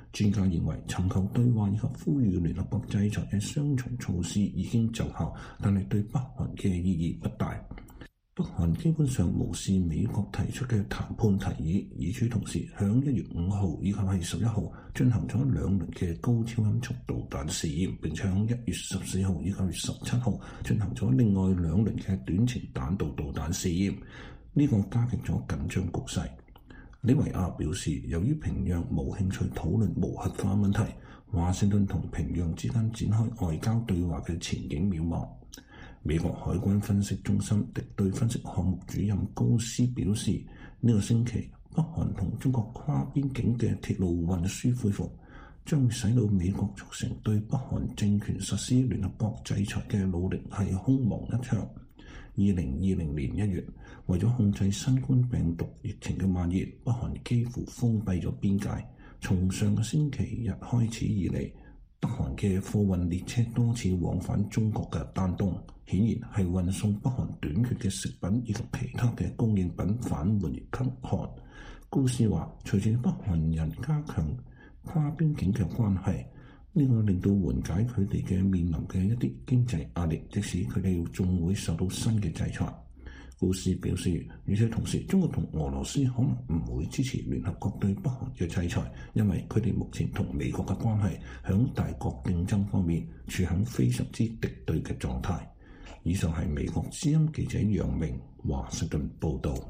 專家認為，尋求對話以及呼籲聯合國制裁嘅雙重措施已經奏效，但係對北韓嘅意義不大。北韓基本上無視美國提出嘅談判提議，與此同時，響1月5號以及係11號進行咗2輪嘅高超音速導彈試驗，並且響1月14號以及1月17號進行咗另外2輪嘅短程彈道導彈試驗，呢個加劇咗緊張局勢。李維亞表示，由於平壤冇興趣討論無核化問題，華盛頓同平壤之間展開外交對話嘅前景渺茫。美國海軍分析中心敵對分析項目主任高斯表示，呢個星期北韓同中國跨邊境嘅鐵路運輸恢復，將會使到美國促成對北韓政權實施聯合國制裁嘅努力係空忙一場。2020年1月，為咗控制新冠病毒疫情嘅蔓延，北韓幾乎封閉咗邊界。從上個星期日開始以嚟，北韓嘅貨運列車多次往返中國嘅丹東，顯然係運送北韓短缺嘅食品以及其他嘅供應品返回給韓。高斯話，隨住北韓人加強跨邊境嘅關係，呢個令到緩解佢哋嘅面臨嘅一啲經濟壓力，即使佢哋仲會受到新嘅制裁。高斯表示，與此同時，中國同俄羅斯可能唔會支持聯合國對北韓嘅制裁，因為佢哋目前同美國嘅關係響大國競爭方面處喺非常之敵對嘅狀態。以上係美國之音記者楊明華盛頓報導。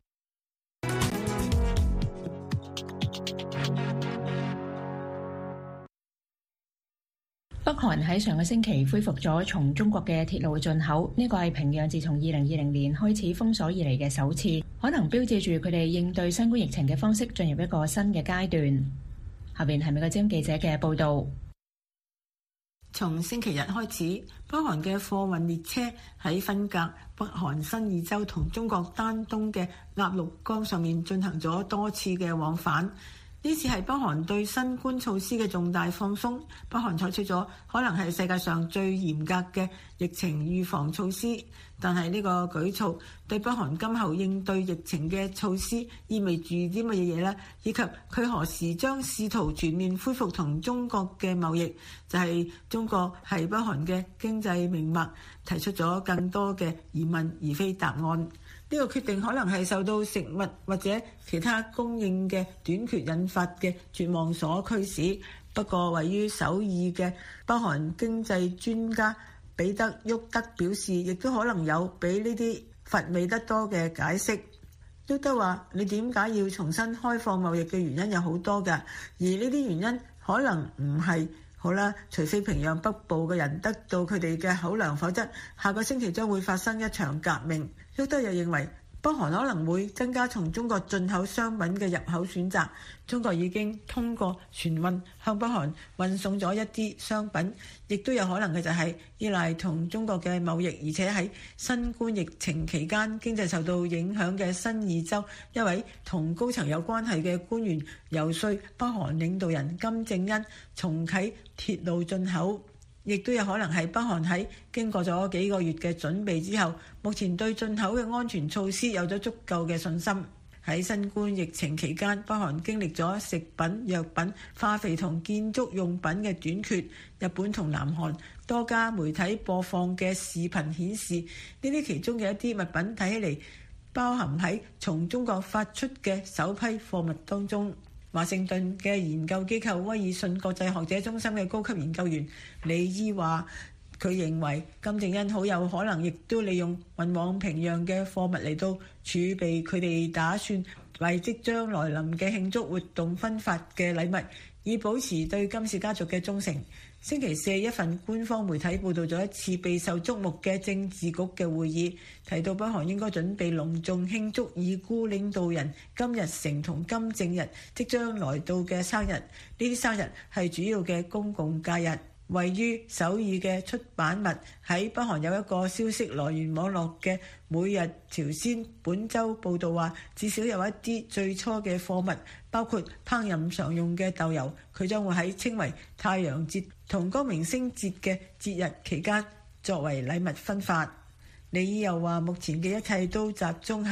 北韓喺上個星期恢復咗從中國嘅鐵路進口，呢個係平壤自從2020年開始封鎖以嚟嘅首次，可能標誌住佢哋應對新冠疫情嘅方式進入一個新嘅階段。下邊係美國之音記者嘅報導。 從星期日開始，北韓嘅貨運列車喺分隔北韓新義州同中國丹東嘅鴨綠江上面進行咗多次嘅往返。呢次係北韓對新冠措施嘅重大放鬆，北韓採取咗可能係世界上最嚴格嘅疫情預防措施。但係呢個舉措對北韓今後應對疫情嘅措施意味住啲乜嘢嘢呢？以及佢何時將試圖全面恢復同中國嘅貿易，就係中國係北韓嘅經濟命脈，提出咗更多嘅疑問而非答案。呢個決定可能係受到食物或者其他供應嘅短缺引發嘅絕望所驅使。不過，位於首爾嘅北韓經濟專家彼得沃德表示，亦都可能有比呢啲乏味得多嘅解釋。沃德話：你點解要重新開放貿易嘅原因有好多㗎，而呢啲原因可能唔係好啦，除非平壤北部嘅人得到佢哋嘅口糧，否則下個星期將會發生一場革命。沃德又認為，北韓可能會增加從中國進口商品嘅入口選擇。中國已經通過船運向北韓運送咗一啲商品，亦都有可能嘅就係依賴同中國嘅貿易，而且喺新冠疫情期間經濟受到影響嘅新義州一位同高層有關係嘅官員遊說北韓領導人金正恩重啟鐵路進口。亦都有可能係北韓喺經過咗幾個月嘅準備之後，目前對進口嘅安全措施有咗足夠嘅信心。喺新冠疫情期間，北韓經歷咗食品、藥品、化肥同建築用品嘅短缺。日本同南韓多家媒體播放嘅視頻顯示，呢啲其中嘅一啲物品睇起嚟包含喺從中國發出嘅首批貨物當中。華盛頓嘅研究機構威爾遜國際學者中心嘅高級研究員李伊話，佢認為金正恩好有可能亦都利用運往平壤嘅貨物嚟到儲備佢哋打算為即將來臨嘅慶祝活動分發嘅禮物，以保持對金氏家族嘅忠誠。星期四，一份官方媒體報導咗一次備受矚目嘅政治局嘅會議，提到北韓應該準備隆重慶祝已故領導人金日成同金正日即將來到嘅生日。呢啲生日係主要嘅公共假日。位於首爾嘅出版物喺北韓有一個消息來源網絡嘅每日朝鮮本週報導話，至少有一啲最初嘅貨物，包括烹飪常用嘅豆油，佢將會喺稱為太陽節同光明星節嘅節日期間作為禮物分發。李又話，目前嘅一切都集中喺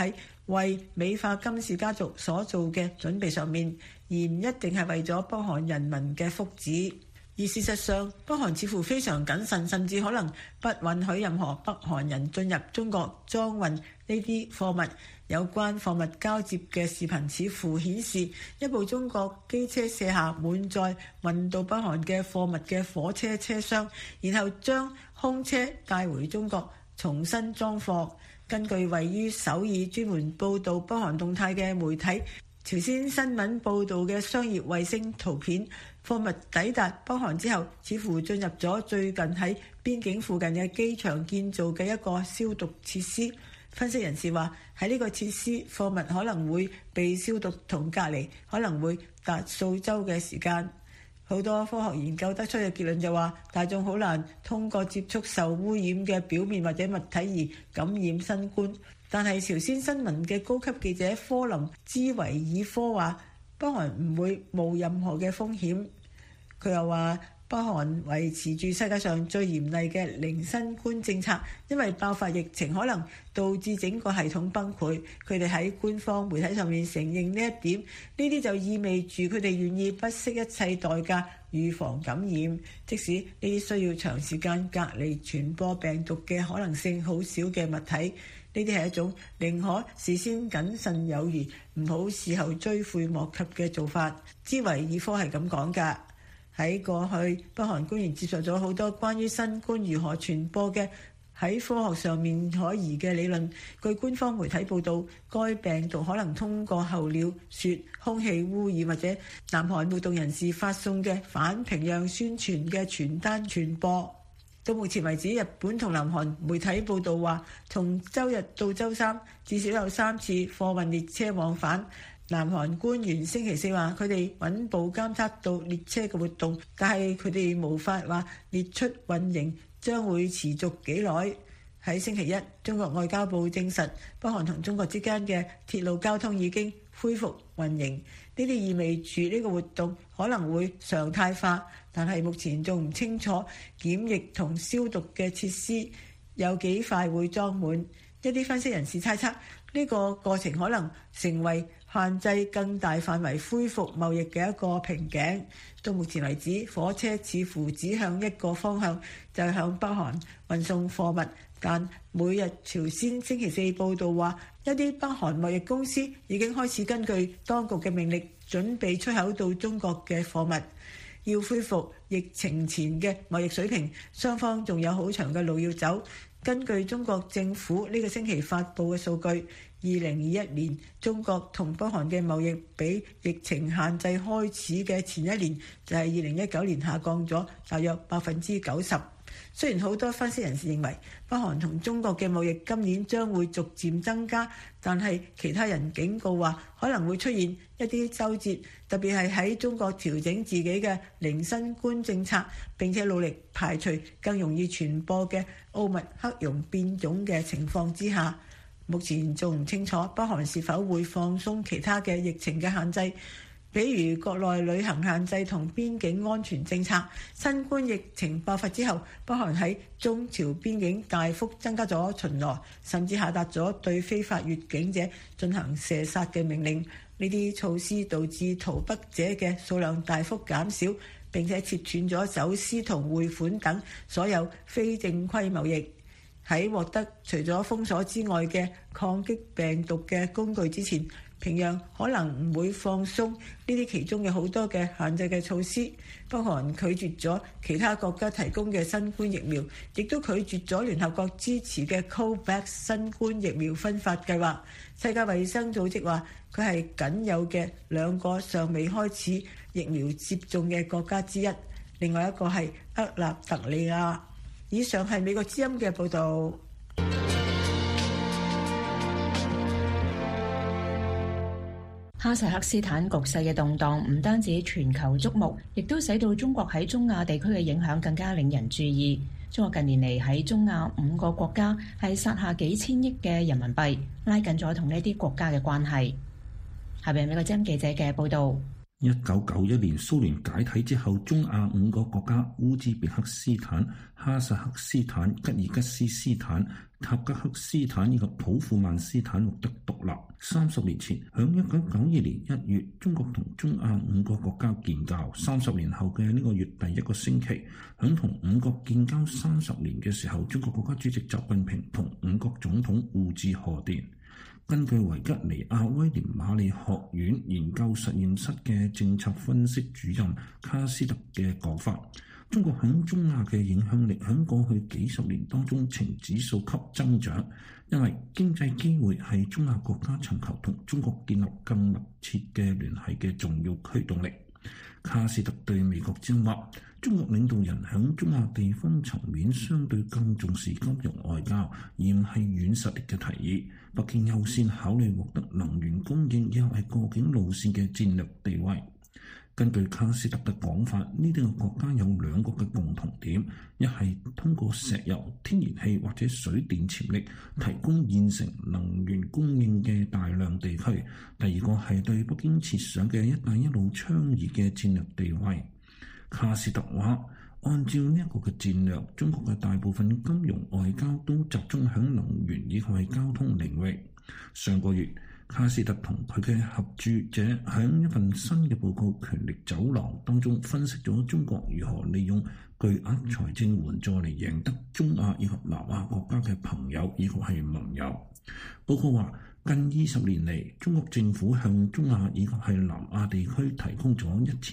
為美化金氏家族所做嘅準備上面，而唔一定係為咗北韓人民嘅福祉。而事實上，北韓似乎非常謹慎，甚至可能不允許任何北韓人進入中國裝運呢啲貨物。有關貨物交接嘅視頻似乎顯示，一部中國機車卸下滿載運到北韓嘅貨物嘅火車車廂，然後將空車帶回中國重新裝貨。根據位於首爾專門報導北韓動態嘅媒體朝鮮新聞報導嘅商業衛星圖片，貨物抵達北韓之後，似乎進入咗最近喺邊境附近嘅機場建造嘅一個消毒設施。分析人士話，喺呢個設施，貨物可能會被消毒同隔離，可能會達數週嘅時間。好多科學研究得出嘅結論就話，大眾好難通過接觸受污染嘅表面或者物體而感染新冠。但係朝鮮新聞嘅高級記者科林茲維爾科話，北韓唔會冒任何嘅風險。佢又話，北韓維持住世界上最嚴厲嘅零新冠政策，因為爆發疫情可能導致整個系統崩潰。佢哋喺官方媒體上面承認呢一點，呢啲就意味住佢哋願意不惜一切代價預防感染，即使呢啲需要長時間隔離傳播病毒嘅可能性好少嘅物體。呢啲係一種寧可事先謹慎有餘，唔好事後追悔莫及嘅做法。茲維爾科係咁講㗎。喺過去，北韓官員接受咗好多關於新冠如何傳播嘅喺科學上面可疑嘅理論。據官方媒體報導，該病毒可能通過候鳥、雪、空氣污染或者南韓活動人士發送嘅反平壤宣傳嘅傳單傳播。到目前為止，日本同南韓媒體報導話，從週日到週三，至少有3次貨運列車往返。南韓官員星期四話，佢哋穩步監測到列車嘅活動，但係佢哋無法話列出運營將會持續幾耐。喺星期一，中國外交部證實，北韓同中國之間嘅鐵路交通已經恢復運營。呢啲意味住呢個活動可能會常態化，但係目前仲唔清楚檢疫同消毒嘅設施有幾快會裝滿。一啲分析人士猜測，呢個過程可能成為限制更大範圍恢復貿易嘅一個瓶頸。到目前為止，火車似乎指向一個方向，就係向北韓運送貨物。但每日朝鮮星期四報導話，一啲北韓貿易公司已經開始根據當局嘅命令準備出口到中國嘅貨物。要恢復疫情前嘅貿易水平，雙方仲有好長嘅路要走。根據中國政府呢個星期發布嘅數據，2021年中國同北韓嘅貿易比疫情限制開始嘅前一年，就係2019年下降咗大約90%。雖然好多分析人士認為北韓同中國嘅貿易今年將會逐漸增加，但係其他人警告話可能會出現一啲周折，特別係喺中國調整自己嘅零新冠政策，並且努力排除更容易傳播嘅奧密克戎變種嘅情況之下。目前仲唔清楚北韓是否會放鬆其他嘅疫情嘅限制，比如國內旅行限制同邊境安全政策。新冠疫情爆發之後，北韓喺中朝邊境大幅增加咗巡邏，甚至下達咗對非法越境者進行射殺嘅命令。呢啲措施導致逃北者嘅數量大幅減少，並且切斷咗走私同匯款等所有非正規貿易。喺獲得除咗封鎖之外嘅抗擊病毒嘅工具之前，平壤可能唔會放鬆呢啲其中嘅好多嘅限制嘅措施。北韓拒絕咗其他國家提供嘅新冠疫苗，亦都拒絕咗聯合國支持嘅 COVAX 新冠疫苗分發計劃。世界衛生組織話佢係僅有嘅2個尚未開始疫苗接種嘅國家之一，另外一個係厄立特里亞。以上係美國之音嘅報導。 哈薩克斯坦局勢嘅動盪唔單止全球矚目，亦都使到中國喺中亞地區嘅影響更加令人注意。中國近年嚟喺中亞5個國家係撒下幾千億嘅人民幣，拉近咗同呢啲國家嘅關係。下邊係美國之音記者嘅報導。 1991年蘇聯解體之後，中亞5個國家烏茲別克斯坦、哈薩克斯坦、吉爾吉斯斯坦、 塔吉克斯坦以及土庫曼斯坦獲得獨立。30年前，響1992年1月，中國同中亞5個國家建交。30年後嘅呢個月第一個星期，響同5國建交30年嘅時候，中國國家主席習近平同5國總統互致賀電。根據維吉尼亞威廉瑪利學院研究實驗室嘅政策分析主任卡斯特嘅講法，中國喺中亞嘅影響力喺過去幾十年當中呈指數級增長，因為經濟機會係中亞國家尋求同中國建立更密切嘅聯繫嘅重要驅動力。卡斯特對美國之音話，中國領導人喺中亞地方層面相對更重視金融外交，而唔係軟實力嘅提議。北京優先考慮獲得能源供應，亦係過境路線嘅戰略地位。根據卡斯特嘅講法，呢啲個國家有2個嘅共同點，一係通過石油、天然氣或者水電潛力提供現成能源供應嘅大量地區；第二個係對北京設想嘅一帶一路倡議嘅戰略地位。卡斯特話，按照呢一個嘅戰略，中國嘅大部分金融外交都集中喺能源以及係交通領域。上個月，卡斯特同佢嘅合著者喺一份新嘅報告《權力走廊》當中分析咗中國如何利用巨額財政援助嚟贏得中亞以及南亞國家嘅朋友以及係盟友。報告話，近20年嚟，中國政府向中亞以及係南亞地區提供咗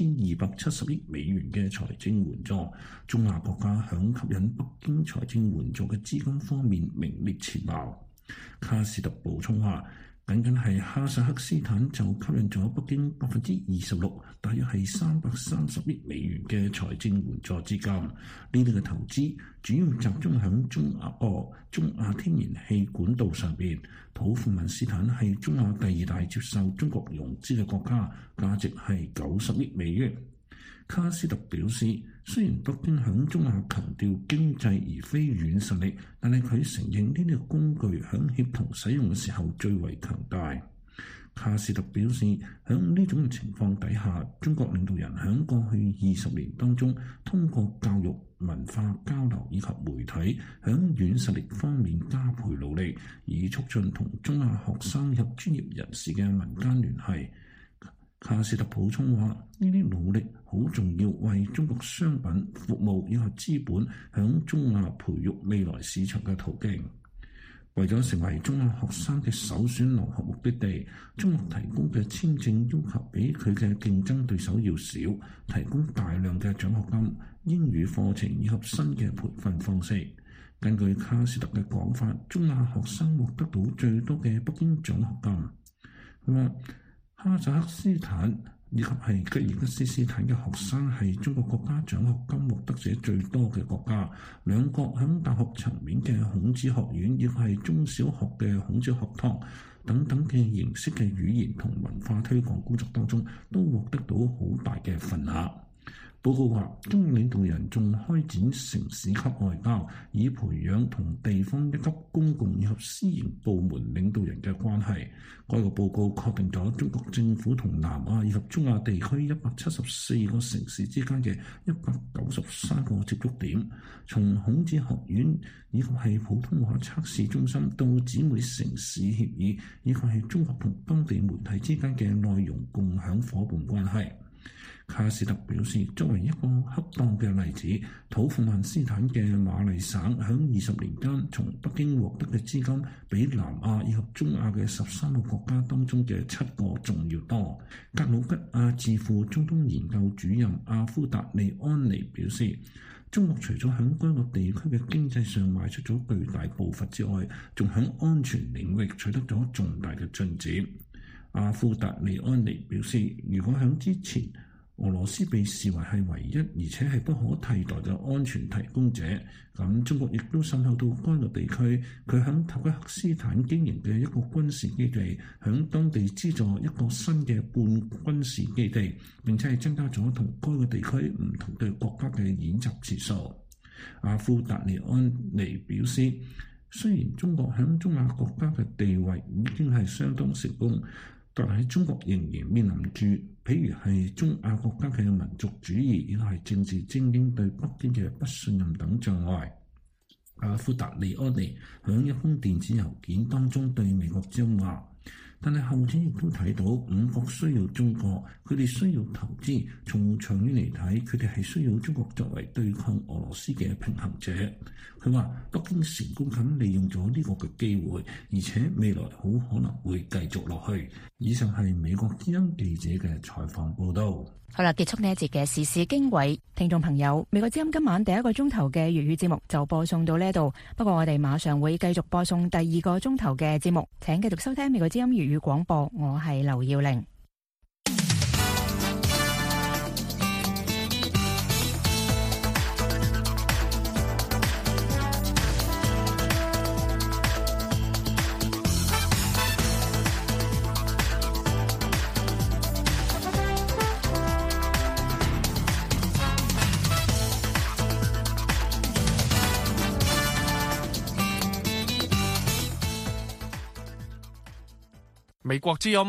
1270億美元嘅財政援助，中亞國家響吸引北京財政援助嘅資金方面名列前茅。卡斯特補充話，僅係哈薩克斯坦就吸引咗北京26%，大約係330億美元嘅財政援助資金。呢啲嘅投資主要集中響中亞天然氣管道上邊。土庫曼斯坦係中亞第2大接受中國融資嘅國家，價值係90億美元。卡斯特表示，雖然北京響中亞強調經濟而非軟實力，但係佢承認呢啲工具響協同使用嘅時候最為強大。卡斯特表示，響呢種情況底下，中國領導人響過去20年當中，通過教育、文化交流以及媒體，響軟實力方面加倍努力，以促進同中亞學生及專業人士嘅民間聯繫。卡斯特補充話，呢啲努力好重要，為中國商品、服務以及資本響中亞培育未來市場嘅途徑。為咗成為中亞學生嘅首選留學目的地，中國提供嘅簽證要求比佢嘅競爭對手要少，提供大量嘅獎學金、英語課程以及新嘅培訓方式。根據卡斯特嘅講法，中亞學生獲得到最多嘅北京獎學金。佢話，哈薩克斯坦以及係吉爾吉斯斯坦嘅學生係中國國家獎學金獲得者最多嘅國家。兩國喺大學層面嘅孔子學院，亦係中小學嘅孔子學堂等等嘅形式嘅語言同文化推廣工作當中，都獲得到好大嘅份額。報告話，中國領導人仲開展城市級外交，以培養同地方一級公共以及私營部門領導人嘅關係。該個報告確定咗中國政府同南亞以及中亞地區174個城市之間嘅193個接觸點，從孔子學院以及係普通話測試中心到姊妹城市協議，以及係中國同當地媒體之間嘅內容共享夥伴關係。卡斯特表示，作為一個恰當嘅例子，土庫曼斯坦嘅馬麗省響20年間從北京獲得嘅資金，比南亞以及中亞嘅13個國家當中嘅7個仲要多。格魯吉亞智庫中東研究主任阿夫達利安尼表示，中國除咗響該個地區嘅經濟上邁出咗巨大步伐之外，仲響安全領域取得咗重大嘅進展。阿夫達利安尼表示，如果響之前俄羅斯被視為係唯一而且係不可替代嘅安全提供者，咁中國亦都滲透到該個地區。佢響塔吉克斯坦經營嘅一個軍事基地，響當地資助一個新嘅半軍事基地，並且係增加咗同該個地區唔同嘅國家嘅演習次數。阿夫達利安尼表示，雖然中國響中亞國家嘅地位已經係相當成功，但係中國仍然面臨住，譬如係中亞國家嘅民族主義，亦係政治精英對北京嘅不信任等障礙。 阿夫達利安尼響一封電子郵件當中對美國之音話，但係後者亦都睇到五國需要中國，佢哋需要投資，從長遠嚟睇，佢哋係需要中國作為對抗俄羅斯嘅平衡者。佢話北京成功咁利用咗呢個嘅機會，而且未來好可能會繼續落去。以上係美國之音記者嘅採訪報道。 好啦，結束呢一節嘅時事經緯，聽眾朋友，美國之音今晚第一個鐘頭嘅粵語節目就播送到呢度。不過我哋馬上會繼續播送第二個鐘頭嘅節目，請繼續收聽美國之音粵語廣播。我係劉耀玲。 美國之音